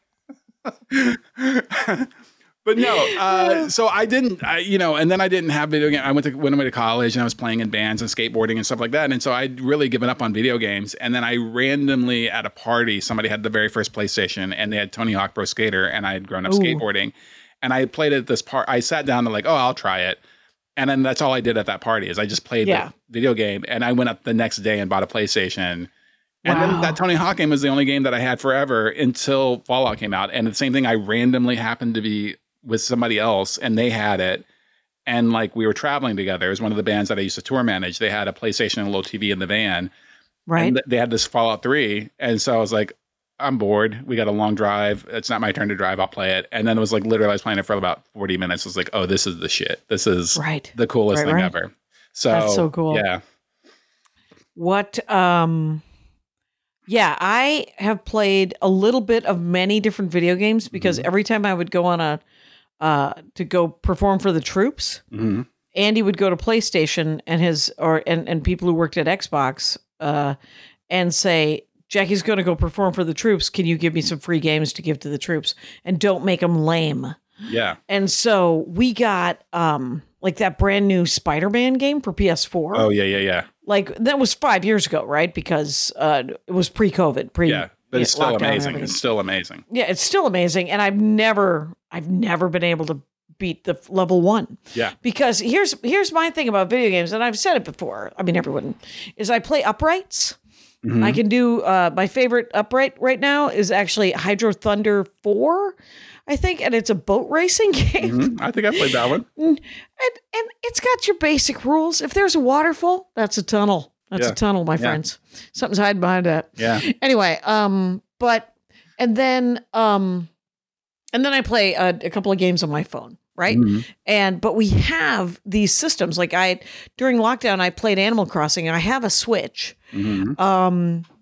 But no, so I didn't, and then I didn't have video games. I went away to college and I was playing in bands and skateboarding and stuff like that. And so I'd really given up on video games. And then I randomly at a party, somebody had the very first PlayStation and they had Tony Hawk Pro Skater, and I had grown up skateboarding. And I played it at this part. I sat down and like, I'll try it. And then that's all I did at that party is I just played the video game. And I went up the next day and bought a PlayStation. And then that Tony Hawk game was the only game that I had forever until Fallout came out. And the same thing, I randomly happened to be with somebody else and they had it. And like we were traveling together. It was one of the bands that I used to tour manage. They had a PlayStation and a little TV in the van. Right. And they had this Fallout 3. And so I was like, I'm bored. We got a long drive. It's not my turn to drive. I'll play it. And then it was like literally I was playing it for about 40 minutes. I was like, oh, this is the shit. This is the coolest thing ever. So that's so cool. Yeah. What I have played a little bit of many different video games because every time I would go on to go perform for the troops, Andy would go to PlayStation and people who worked at Xbox and say, Jackie's going to go perform for the troops. Can you give me some free games to give to the troops? And don't make them lame. Yeah. And so we got like that brand new Spider-Man game for PS4. Oh, yeah. Like that was 5 years ago, right? Because it was pre-COVID. But it's still amazing. It's still amazing. Yeah, it's still amazing. And I've never been able to beat the level 1. Yeah. Because here's my thing about video games, and I've said it before. I mean, everyone is I play uprights. I can do my favorite upright right now is actually Hydro Thunder 4, I think, and it's a boat racing game. I think I played that one. And it's got your basic rules. If there's a waterfall, that's a tunnel. That's a tunnel, my friends. Something's hiding behind that. Yeah. Anyway, and then I play a couple of games on my phone. Right. But we have these systems like during lockdown, I played Animal Crossing and I have a Switch.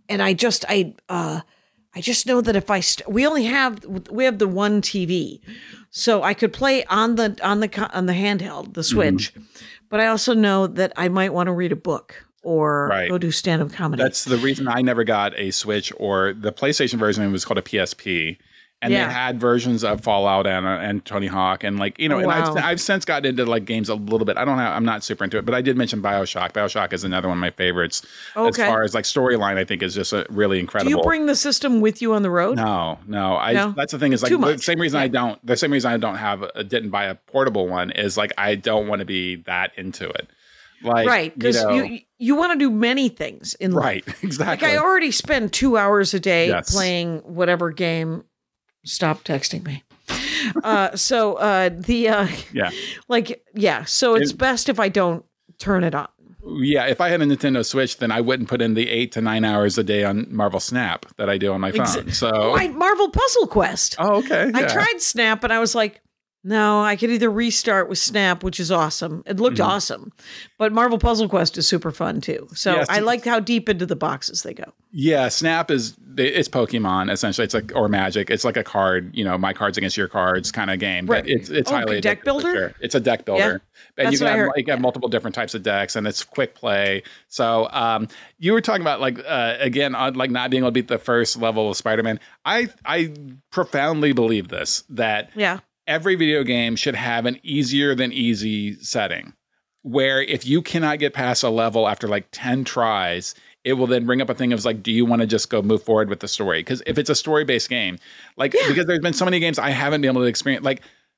and I just know that if we have the one TV, so I could play on the handheld, the Switch, but I also know that I might want to read a book or go do stand-up comedy. That's the reason I never got a Switch, or the PlayStation version was called a PSP. And they had versions of Fallout and Tony Hawk and and I've since gotten into games a little bit. I'm not super into it, but I did mention BioShock. BioShock is another one of my favorites. As far as storyline, I think is just really incredible. Do you bring the system with you on the road? No. That's the thing is the same reason I don't didn't buy a portable one is I don't want to be that into it. Right, because you want to do many things in life. Right, exactly. I already spend 2 hours a day playing whatever game. Stop texting me. So it's best if I don't turn it on. Yeah, if I had a Nintendo Switch, then I wouldn't put in the 8 to 9 hours a day on Marvel Snap that I do on my phone. So Marvel Puzzle Quest. Oh, okay. I tried Snap, and I was like, no, I could either restart with Snap, which is awesome. It looked awesome. But Marvel Puzzle Quest is super fun, too. So I liked how deep into the boxes they go. Yeah, Snap it's Pokemon, essentially. It's or Magic. It's like a card, my cards against your cards kind of game. Right. But it's highly deck builder? Sure. It's a deck builder. Yeah. And you can have multiple different types of decks, and it's quick play. So you were talking about, again, not being able to beat the first level of Spider-Man. I profoundly believe this, that every video game should have an easier than easy setting, where if you cannot get past a level after 10 tries, it will then bring up a thing of do you want to just go move forward with the story? Because if it's a story-based game, because there's been so many games I haven't been able to experience,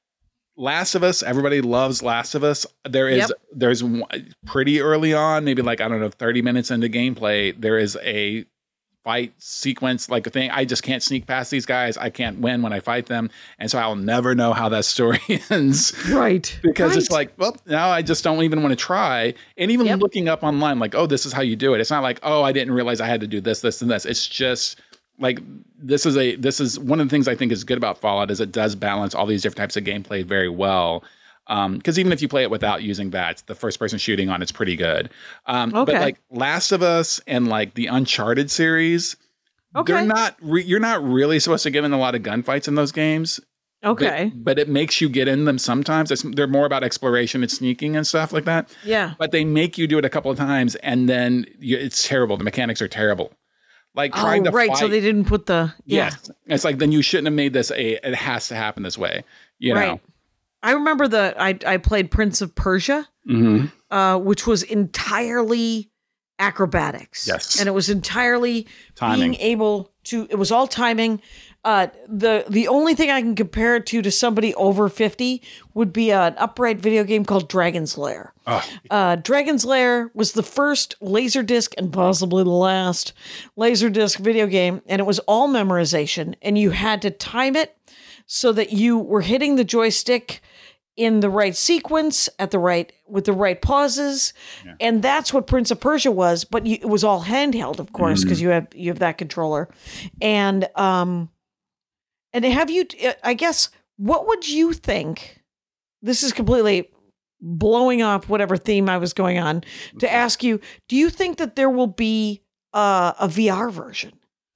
Last of Us, everybody loves Last of Us. There's pretty early on, maybe 30 minutes into gameplay, there is a fight sequence, a thing. I just can't sneak past these guys. I can't win when I fight them. And so I'll never know how that story ends. Right. Because it's now I just don't even want to try. And even looking up online, this is how you do it. It's not I didn't realize I had to do this, this, and this. It's just this is one of the things I think is good about Fallout is it does balance all these different types of gameplay very well. Because even if you play it without using VATS, the first person shooting on it's pretty good. But Last of Us and the Uncharted series, they're not. You're not really supposed to get in a lot of gunfights in those games. Okay, but it makes you get in them sometimes. They're more about exploration and sneaking and stuff like that. Yeah, but they make you do it a couple of times, and then it's terrible. The mechanics are terrible. Trying to fight. So they didn't put the Yes, it's then you shouldn't have made this it has to happen this way. You know. I remember I played Prince of Persia, which was entirely acrobatics. Yes. And it was entirely timing. Being able to, it was all timing. The only thing I can compare it to somebody over 50 would be an upright video game called Dragon's Lair. Oh. Dragon's Lair was the first Laserdisc and possibly the last Laserdisc video game, and it was all memorization, and you had to time it so that you were hitting the joystick in the right sequence with the right pauses. Yeah. And that's what Prince of Persia was, but it was all handheld, of course, because you have that controller. And have you, I guess, what would you think? This is completely blowing off whatever theme I was going on to ask you, do you think that there will be a VR version?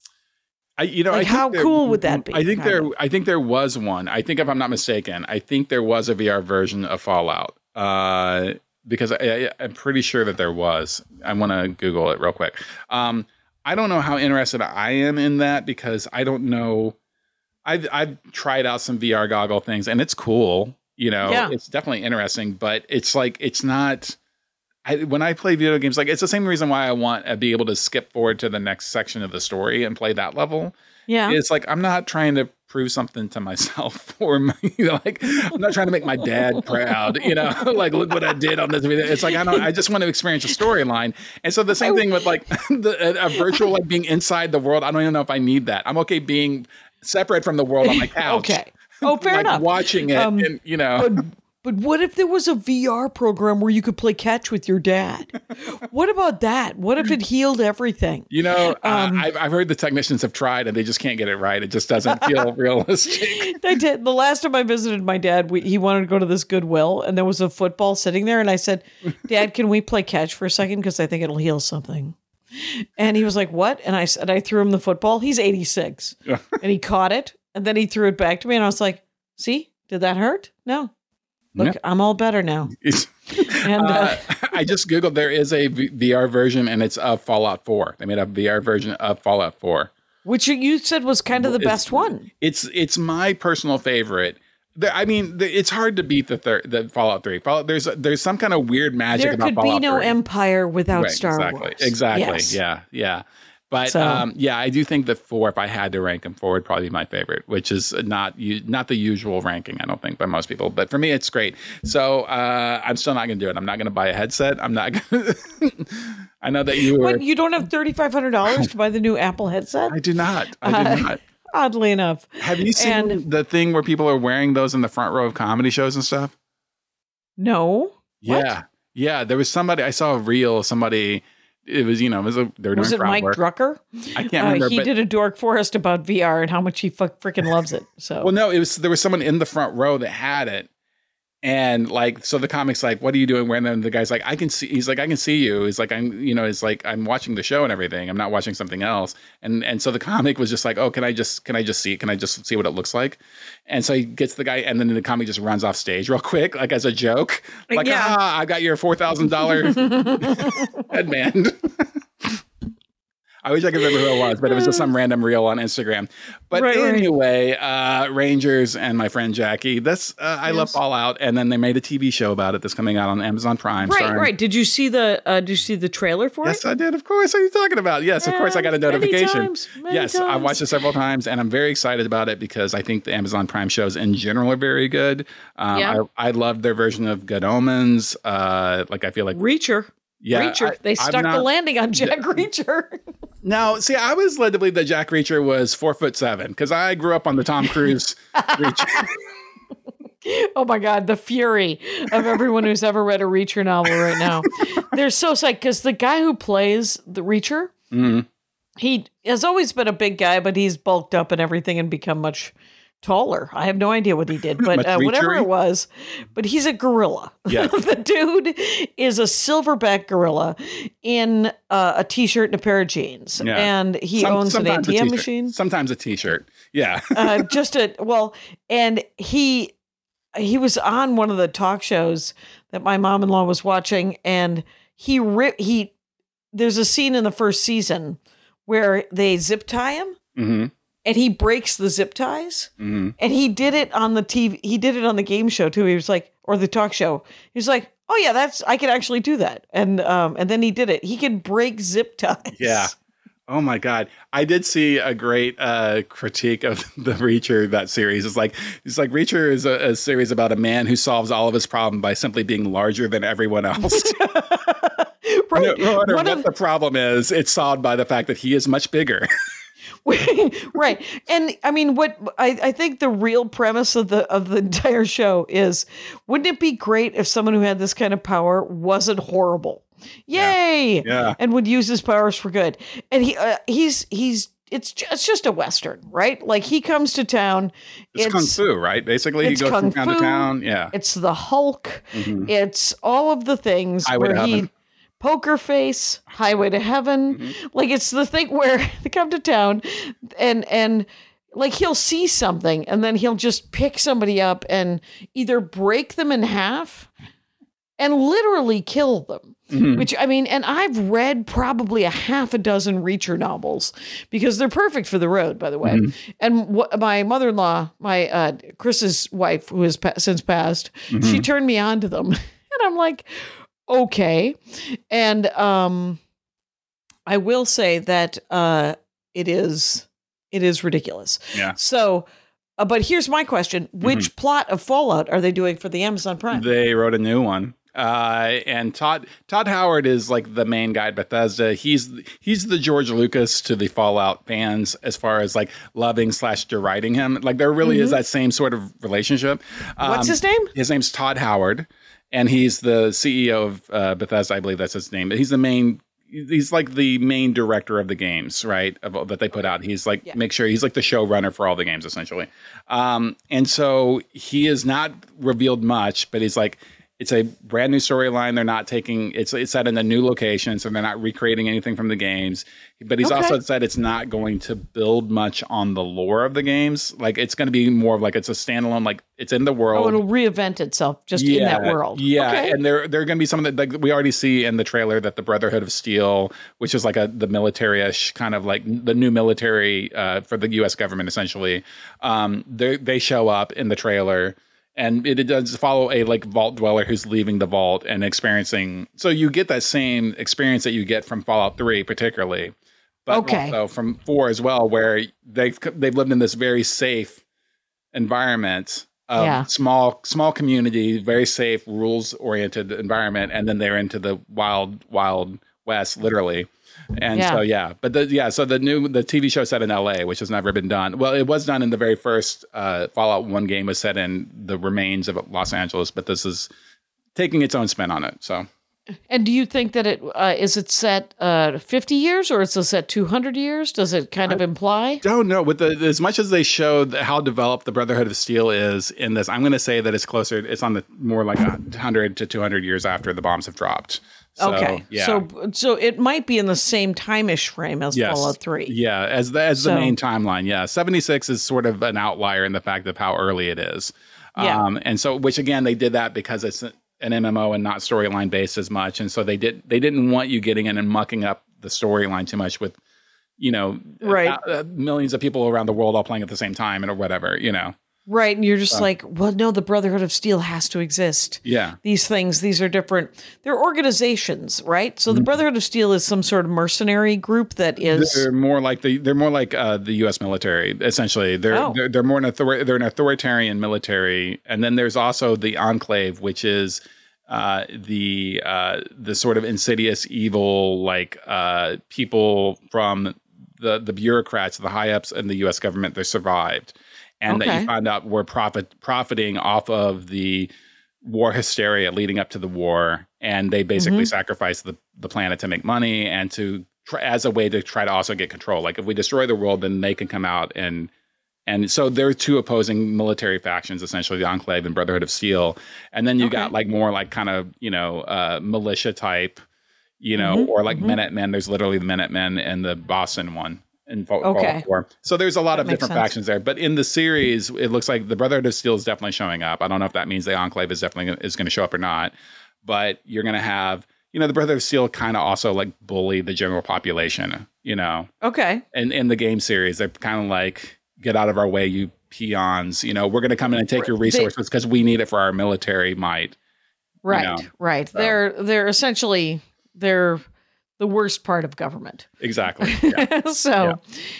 How cool would that be? I think there was one. I think if I'm not mistaken, I think there was a VR version of Fallout. Because I'm pretty sure that there was. I want to Google it real quick. I don't know how interested I am in that because I don't know. I've tried out some VR goggle things and it's cool. It's definitely interesting, but it's not. When I play video games, it's the same reason why I want to be able to skip forward to the next section of the story and play that level. Yeah. It's I'm not trying to prove something to myself or I'm not trying to make my dad proud, look what I did on this video. It's I just want to experience a storyline. And so the same thing with a virtual, being inside the world. I don't even know if I need that. I'm okay being separate from the world on my couch. Okay. Oh, fair enough. Watching it But what if there was a VR program where you could play catch with your dad? What about that? What if it healed everything? I've heard the technicians have tried and they just can't get it right. It just doesn't feel realistic. They did. The last time I visited my dad, he wanted to go to this Goodwill and there was a football sitting there. And I said, Dad, can we play catch for a second? Because I think it'll heal something. And he was like, what? And I said, I threw him the football. He's 86. And he caught it. And then he threw it back to me. And I was like, see, did that hurt? No. Look, I'm all better now. And I just Googled, there is a VR version and it's of Fallout 4. They made a VR version of Fallout 4. Which you said was kind of the best one. It's my personal favorite. It's hard to beat the Fallout 3. There's some kind of weird magic about Fallout 3. There could be no Empire without Star Wars. Exactly. Yes. Yeah. But I do think that 4, if I had to rank them, 4 would probably be my favorite, which is not the usual ranking, I don't think, by most people. But for me, it's great. So I'm still not going to do it. I'm not going to buy a headset. I'm not going to. I know that you were. What, you don't have $3,500 to buy the new Apple headset? I do not. I do not. Oddly enough. Have you seen the thing where people are wearing those in the front row of comedy shows and stuff? No. Yeah. What? Yeah. There was somebody, I saw a reel, somebody. It was, they were doing Was it Mike work. Drucker? I can't remember. He did a Dork Forest about VR and how much he freaking loves it. So, well, no, there was someone in the front row that had it, and so the comic's like, "What are you doing?" Wearing them? The guy's like, "I can see." He's like, "I can see you." He's like, I'm watching the show and everything. I'm not watching something else." And so the comic was just like, "Oh, can I just see? Can I just see what it looks like?" And so he gets the guy, and then the comic just runs off stage real quick, like as a joke, like, I got your $4,000 headband. I wish I could remember who it was, but it was just some random reel on Instagram. But anyway, Rangers and my friend Jackie, I love Fallout. And then they made a TV show about it that's coming out on Amazon Prime. Right. Did you see the trailer for it? Yes, I did. Of course. What are you talking about? Yes, of course. I got a notification. Many times. I've watched it several times, and I'm very excited about it because I think the Amazon Prime shows in general are very good. I loved their version of Good Omens. I feel like Reacher. Yeah, Reacher. They stuck the landing on Jack Reacher. Now, see, I was led to believe that Jack Reacher was 4'7" because I grew up on the Tom Cruise Reacher. Oh my God, the fury of everyone who's ever read a Reacher novel right now. They're so psyched because the guy who plays the Reacher, he has always been a big guy, but he's bulked up and everything and become much taller. I have no idea what he did, but whatever it was, but he's a gorilla. Yeah. The dude is a silverback gorilla in a t-shirt and a pair of jeans. Yeah. And he owns an ATM machine. Sometimes a t-shirt. Yeah. And he was on one of the talk shows that my mom-in-law was watching, and there's a scene in the first season where they zip tie him. Mm-hmm. And he breaks the zip ties, and he did it on the TV. He did it on the game show too. He was like, or the talk show. He was like, "Oh yeah, I can actually do that." And then he did it. He can break zip ties. Yeah. Oh my God. I did see a great critique of the Reacher, that series. It's like Reacher is a series about a man who solves all of his problems by simply being larger than everyone else. Right. No matter what the problem is, it's solved by the fact that he is much bigger. Right. And I mean, what I think the real premise of the entire show is, wouldn't it be great if someone who had this kind of power wasn't horrible? Yay! Yeah. And would use his powers for good. And it's just a Western, right? Like, he comes to town. It's kung fu, right? Basically, he goes from town to town. Yeah. It's the Hulk. Mm-hmm. It's all of the things Poker Face, Highway to Heaven. Mm-hmm. Like, it's the thing where they come to town and like, he'll see something and then he'll just pick somebody up and either break them in half and literally kill them. Mm-hmm. Which, I mean, and I've read probably a half a dozen Reacher novels because they're perfect for the road, by the way. Mm-hmm. And my mother-in-law, Chris's wife, who has since passed, she turned me on to them. And I'm like, okay. And I will say that it is ridiculous. Yeah. So, but here's my question. Which plot of Fallout are they doing for the Amazon Prime? They wrote a new one. And Todd Howard is like the main guy at Bethesda. He's the George Lucas to the Fallout fans as far as like loving / deriding him. Like, there really is that same sort of relationship. What's his name? His name's Todd Howard. And he's the CEO of Bethesda, I believe that's his name. But he's like the main director of the games, right? That they put out. He's like, he's like the showrunner for all the games, essentially. And so he has not revealed much, but he's like, it's a brand new storyline. They're not taking it's set in a new location, so they're not recreating anything from the games. But he's also said it's not going to build much on the lore of the games. Like it's going to be more of like it's a standalone, like it's in the world. Oh, it'll reinvent itself just in that world. Yeah, and there are going to be some of the like we already see in the trailer that the Brotherhood of Steel, which is like the military-ish kind of like the new military for the U.S. government, essentially. They show up in the trailer. And it does follow a like vault dweller who's leaving the vault and experiencing. So you get that same experience that you get from Fallout 3, particularly, but also from 4 as well, where they've lived in this very safe environment, small community, very safe, rules oriented environment, and then they're into the wild west, literally. And so but the TV show set in LA, which has never been done. Well, it was done in the very first Fallout 1 game was set in the remains of Los Angeles, but this is taking its own spin on it. So, and do you think that is it set 50 years or is it set 200 years? Does it kind of imply? Don't know. With as much as they showed how developed the Brotherhood of Steel is in this, I'm going to say that it's closer. It's on the more like 100 to 200 years after the bombs have dropped. So, so it might be in the same time-ish frame as Fallout 3. Yeah, as the main timeline. Yeah, 76 is sort of an outlier in the fact of how early it is. And so, which again, they did that because it's an MMO and not storyline based as much, and so they didn't want you getting in and mucking up the storyline too much with, millions of people around the world all playing at the same time or whatever, Right, and you're just like, well, no, the Brotherhood of Steel has to exist. Yeah. These are different. They're organizations, right? So the Brotherhood of Steel is some sort of mercenary group that is... They're more like the U.S. military, essentially. They're more they're an authoritarian military. And then there's also the Enclave, which is the sort of insidious evil, like people from the bureaucrats, the high-ups in the U.S. government that survived. And that you find out were profiting off of the war hysteria leading up to the war. And they basically sacrificed the planet to make money and as a way to try to also get control. Like if we destroy the world, then they can come out and so there are two opposing military factions, essentially the Enclave and Brotherhood of Steel. And then you got like more like kind of, militia type, or like Minutemen. There's literally the Minutemen and the Boston one. In Fallout 4. So there's a lot of different factions there, but in the series, it looks like the Brotherhood of Steel is definitely showing up. I don't know if that means the Enclave is definitely going to show up or not, but you're going to have, the Brotherhood of Steel kind of also like bully the general population, And in the game series, they're kind of like, get out of our way, you peons. We're going to come in and take your resources because we need it for our military might. Right, right. So. They're essentially the worst part of government. Exactly. Yeah.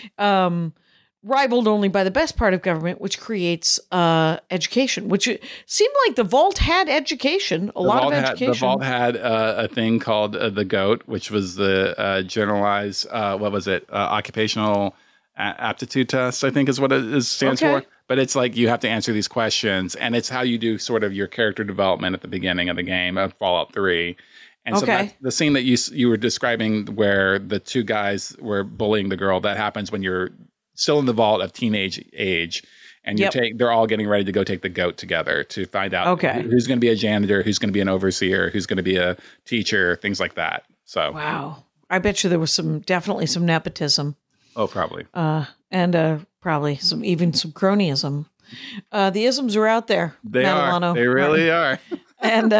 Rivaled only by the best part of government, which creates education, which it seemed like the Vault had education, a lot of education. The Vault had a thing called the GOAT, which was the generalized, occupational aptitude test, I think is what it stands for. But it's like you have to answer these questions, and it's how you do sort of your character development at the beginning of the game of Fallout 3. And so that's the scene that you were describing where the two guys were bullying the girl, that happens when you're still in the vault of teenage age and they're all getting ready to go take the GOAT together to find out who's going to be a janitor, who's going to be an overseer, who's going to be a teacher, things like that. So wow. I bet you there was definitely some nepotism. Oh, probably. And probably some cronyism. The isms are out there. They are. They really are. And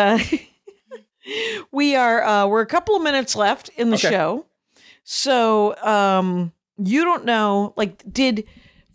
we're a couple of minutes left in the show. So you don't know, like, did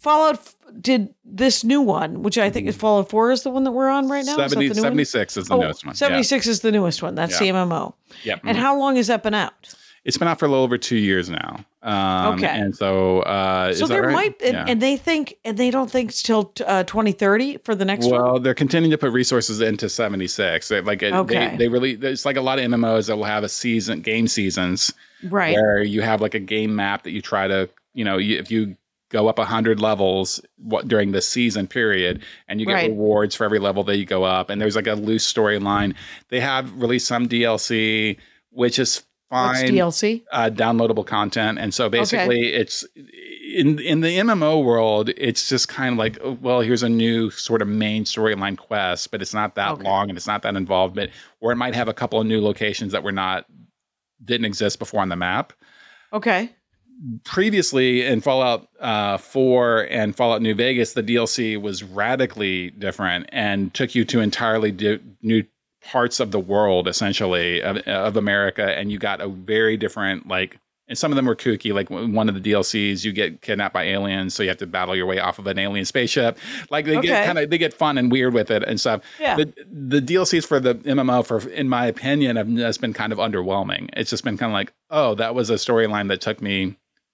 this new one, which I think is Fallout 4 is the one that we're on right now? 76 is the newest one. 76 is the newest one. That's the MMO. Yep. And how long has that been out? It's been out for a little over 2 years now. And so, so there might, and they don't think it's till 2030 for the next one. Well, they're continuing to put resources into 76. They really, it's like a lot of MMOs that will have game seasons, right? Where you have like a game map that you try to, if you go up 100 levels during the season period, and you get rewards for every level that you go up. And there's like a loose storyline. They have released some DLC, which is fine. What's DLC? Downloadable content. And so basically in the MMO world, it's just kind of like, oh, well, here's a new sort of main storyline quest, but it's not that long and it's not that involved. But or it might have a couple of new locations that didn't exist before on the map. Okay. Previously in Fallout 4 and Fallout New Vegas, the DLC was radically different and took you to entirely new parts of the world, essentially, of America. And you got a very different, like, and some of them were kooky. Like one of the DLCs, you get kidnapped by aliens, so you have to battle your way off of an alien spaceship. Like they get fun and weird with it and stuff. Yeah. The DLCs for the MMO, in my opinion, have just been kind of underwhelming. It's just been kind of like, oh, that was a storyline that took me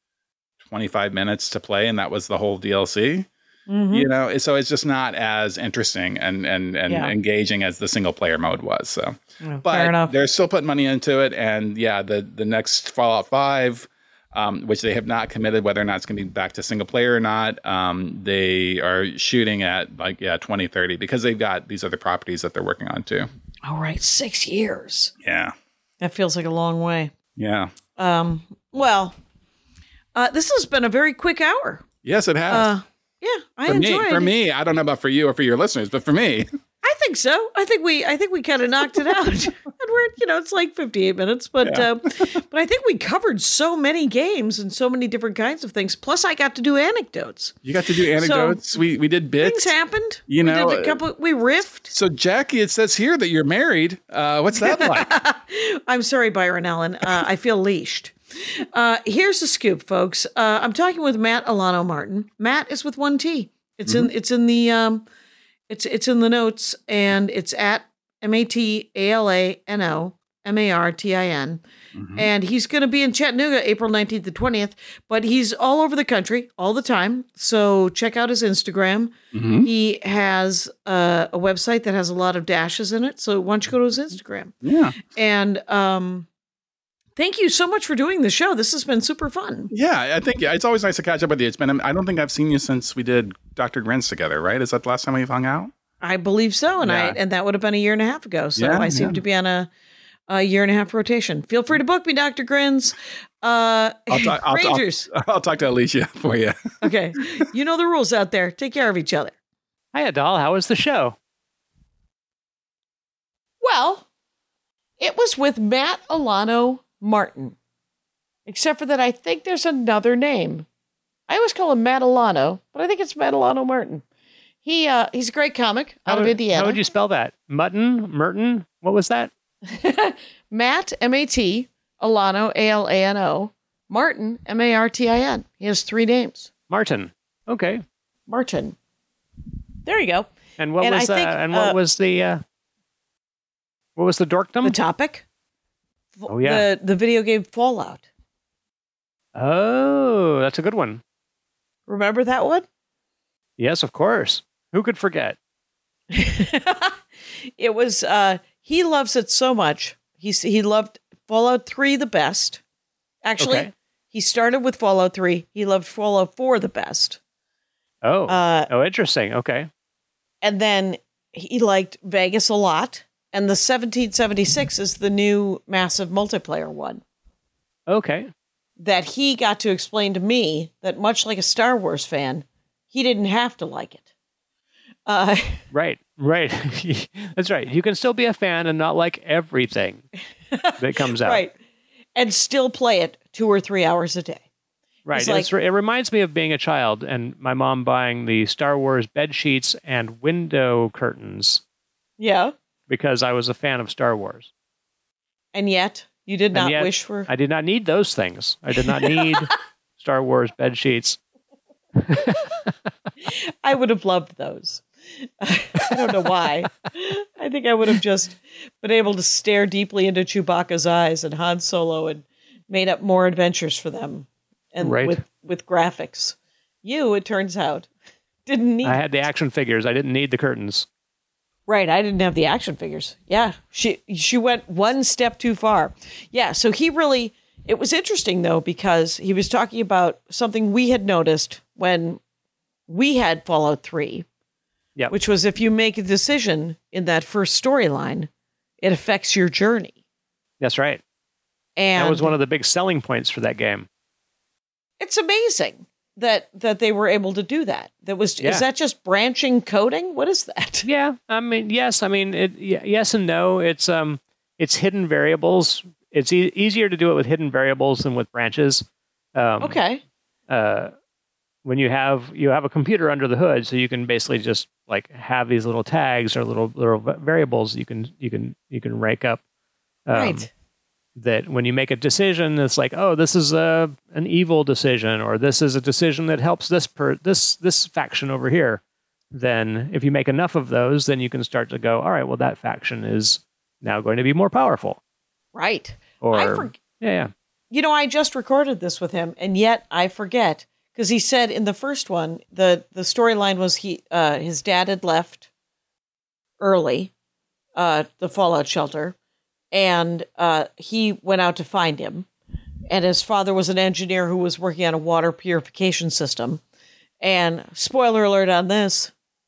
25 minutes to play, and that was the whole DLC. Mm-hmm. You know, so it's just not as interesting and engaging as the single player mode was. So, but they're still putting money into it, and the next Fallout 5, which they have not committed whether or not it's going to be back to single player or not. They are shooting at 2030 because they've got these other properties that they're working on too. All right, 6 years. Yeah, that feels like a long way. Yeah. Well, this has been a very quick hour. Yes, it has. Yeah, I enjoyed it. For me, I don't know about for you or for your listeners, but for me, I think so. I think we kind of knocked it out. And we're, it's like 58 minutes, but I think we covered so many games and so many different kinds of things. Plus, I got to do anecdotes. You got to do anecdotes. So we did bits. Things happened. We did a couple. We riffed. So, Jackie, it says here that you're married. What's that like? I'm sorry, Byron Allen. I feel leashed. Here's the scoop, folks. I'm talking with Matt Alano Martin. Matt is with one T. It's in the notes, and it's at MATALANO MARTIN. Mm-hmm. And he's going to be in Chattanooga April 19th to 20th, but he's all over the country all the time. So check out his Instagram. Mm-hmm. He has a website that has a lot of dashes in it. So why don't you go to his Instagram? Yeah. And thank you so much for doing the show. This has been super fun. Yeah, I think it's always nice to catch up with you. I don't think I've seen you since we did Dr. Grins together, right? Is that the last time we've hung out? I believe so, and that would have been a year and a half ago. So I seem to be on a year and a half rotation. Feel free to book me, Dr. Grins. Rangers. I'll talk to Alicia for you. Okay. You know the rules out there. Take care of each other. Hi, Adal. How was the show? Well, it was with Matt Alano Martin. Except for that, I think there's another name. I always call him Matt Alano, but I think it's Matt Alano Martin. He's a great comic out of Indiana. How would you spell that? Merton? What was that? Matt, M-A-T, Alano, A-L-A-N-O, Martin, M-A-R-T-I-N. He has 3 names. Martin. Okay. Martin. There you go. And what was the dorkdom? The topic? Oh, yeah. The video game Fallout. Oh, that's a good one. Remember that one? Yes, of course. Who could forget? It was, he loves it so much. He loved Fallout 3 the best. Actually, he started with Fallout 3. He loved Fallout 4 the best. Oh, interesting. Okay. And then he liked Vegas a lot. And the 1776 is the new massive multiplayer one. Okay. That he got to explain to me that much like a Star Wars fan, he didn't have to like it. Right. That's right. You can still be a fan and not like everything that comes out. Right. And still play it 2 or 3 hours a day. Right. It reminds me of being a child and my mom buying the Star Wars bed sheets and window curtains. Yeah. Because I was a fan of Star Wars. And yet, you did not wish for... I did not need those things. I did not need Star Wars bed sheets. I would have loved those. I don't know why. I think I would have just been able to stare deeply into Chewbacca's eyes and Han Solo and made up more adventures for them. And with graphics. You, it turns out, didn't need... I had the action figures. I didn't need the curtains. Right, I didn't have the action figures. Yeah, she went one step too far. Yeah, so it was interesting though, because he was talking about something we had noticed when we had Fallout 3, which was if you make a decision in that first storyline, it affects your journey. That's right. And that was one of the big selling points for that game. It's amazing. that they were able to do that. Is that just branching coding? What is that? Yeah, I mean, yes. I mean, yes and no. It's hidden variables. It's easier to do it with hidden variables than with branches. Okay. When you have a computer under the hood, so you can basically just like have these little tags or little variables you can rake up. Right. That when you make a decision, it's like, oh, this is an evil decision, or this is a decision that helps this faction over here. Then, if you make enough of those, then you can start to go, all right, well, that faction is now going to be more powerful. Right. Or yeah. You know, I just recorded this with him, and yet I forget because he said in the first one the storyline was his dad had left early, the fallout shelter. And he went out to find him. And his father was an engineer who was working on a water purification system. And spoiler alert on this,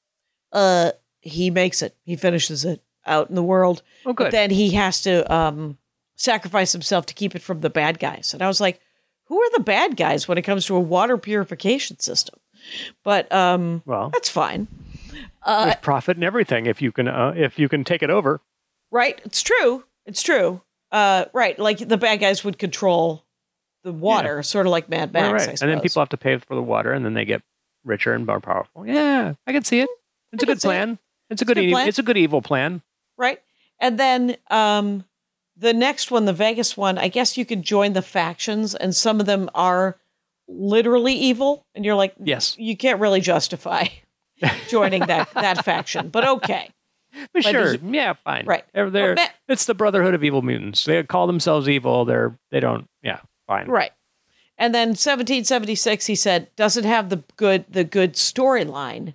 he makes it. He finishes it out in the world. Oh, good. But then he has to sacrifice himself to keep it from the bad guys. And I was like, who are the bad guys when it comes to a water purification system? But well, that's fine. There's profit in everything if you can take it over. Right. It's true. It's true. Right. Like the bad guys would control the water, sort of like Mad Max, right. I suppose. And then people have to pay for the water, and then they get richer and more powerful. Yeah, I can see it. It's a good plan. It's a good evil plan. Right. And then the next one, the Vegas one, I guess you can join the factions, and some of them are literally evil, and you're like, yes, you can't really justify joining that faction, but okay. But sure, yeah, fine. Right. It's the Brotherhood of Evil Mutants. They call themselves evil. They don't. Yeah, fine. Right. And then 1776, he said, doesn't have the good storyline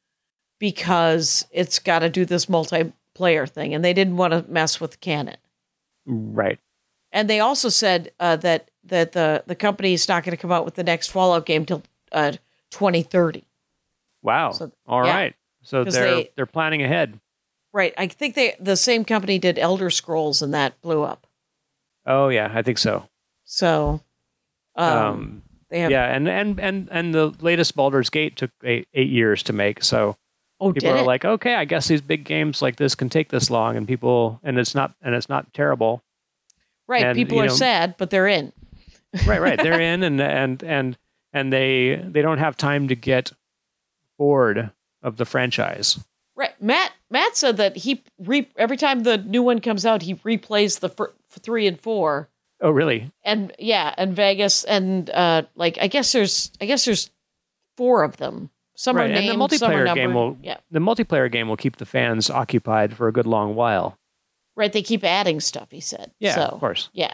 because it's got to do this multiplayer thing, and they didn't want to mess with canon. Right. And they also said that the company is not going to come out with the next Fallout game till 2030. Wow. So, all right. So they're planning ahead. Right. I think the same company did Elder Scrolls, and that blew up. Oh yeah, I think so. So, they have and the latest Baldur's Gate took 8 years to make. So people are like, okay, I guess these big games like this can take this long, and it's not terrible. Right. And, people are sad, but they're in. Right. They're in, and they don't have time to get bored of the franchise. Right. Matt said that every time the new one comes out, he replays the 3 and 4. Oh, really? And and Vegas, and I guess there's 4 of them. Some are named, and the some are multiplayer numbered. the multiplayer game will keep the fans occupied for a good long while. Right. They keep adding stuff, he said. Yeah, so, of course. Yeah.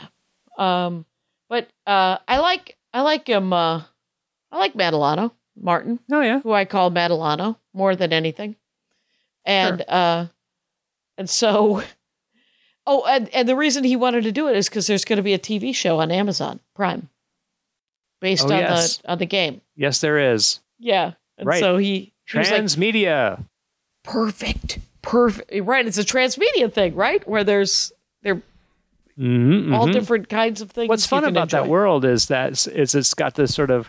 But I like him. I like Matt Alano, Martin. Oh yeah. Who I call Matt Alano more than anything. And sure. And so, and the reason he wanted to do it is because there's going to be a TV show on Amazon Prime based on the game. Yes, there is. Yeah, and right. So he transmedia. Perfect. Right, it's a transmedia thing, right? Where they're all different kinds of things. What's fun about that world is it's got this sort of,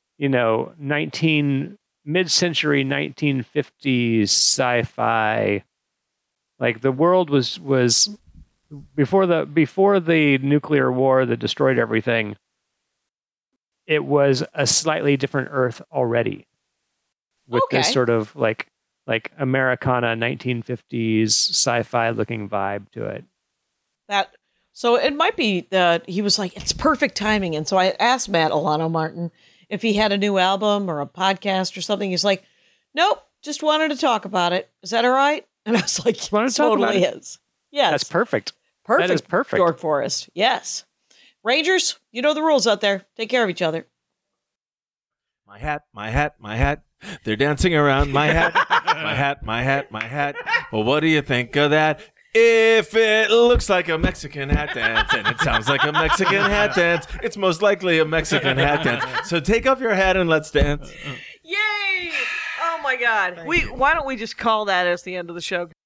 mid-century 1950s sci-fi. Like the world was before the nuclear war that destroyed everything. It was a slightly different Earth already, with this sort of like Americana 1950s sci-fi looking vibe to it. So it might be that he was like, it's perfect timing. And so I asked Matt Alano Martin if he had a new album or a podcast or something. He's like, nope, just wanted to talk about it. Is that all right? And I was like, it totally is. Yes. That's perfect. Perfect. That is perfect. Dork Forest. Yes. Rangers, you know the rules out there. Take care of each other. My hat, my hat, my hat. They're dancing around my hat. My hat, my hat, my hat. Well, what do you think of that? If it looks like a Mexican hat dance and it sounds like a Mexican hat dance, it's most likely a Mexican hat dance. So take off your hat and let's dance. Yay! Oh my God. Why don't we just call that as the end of the show?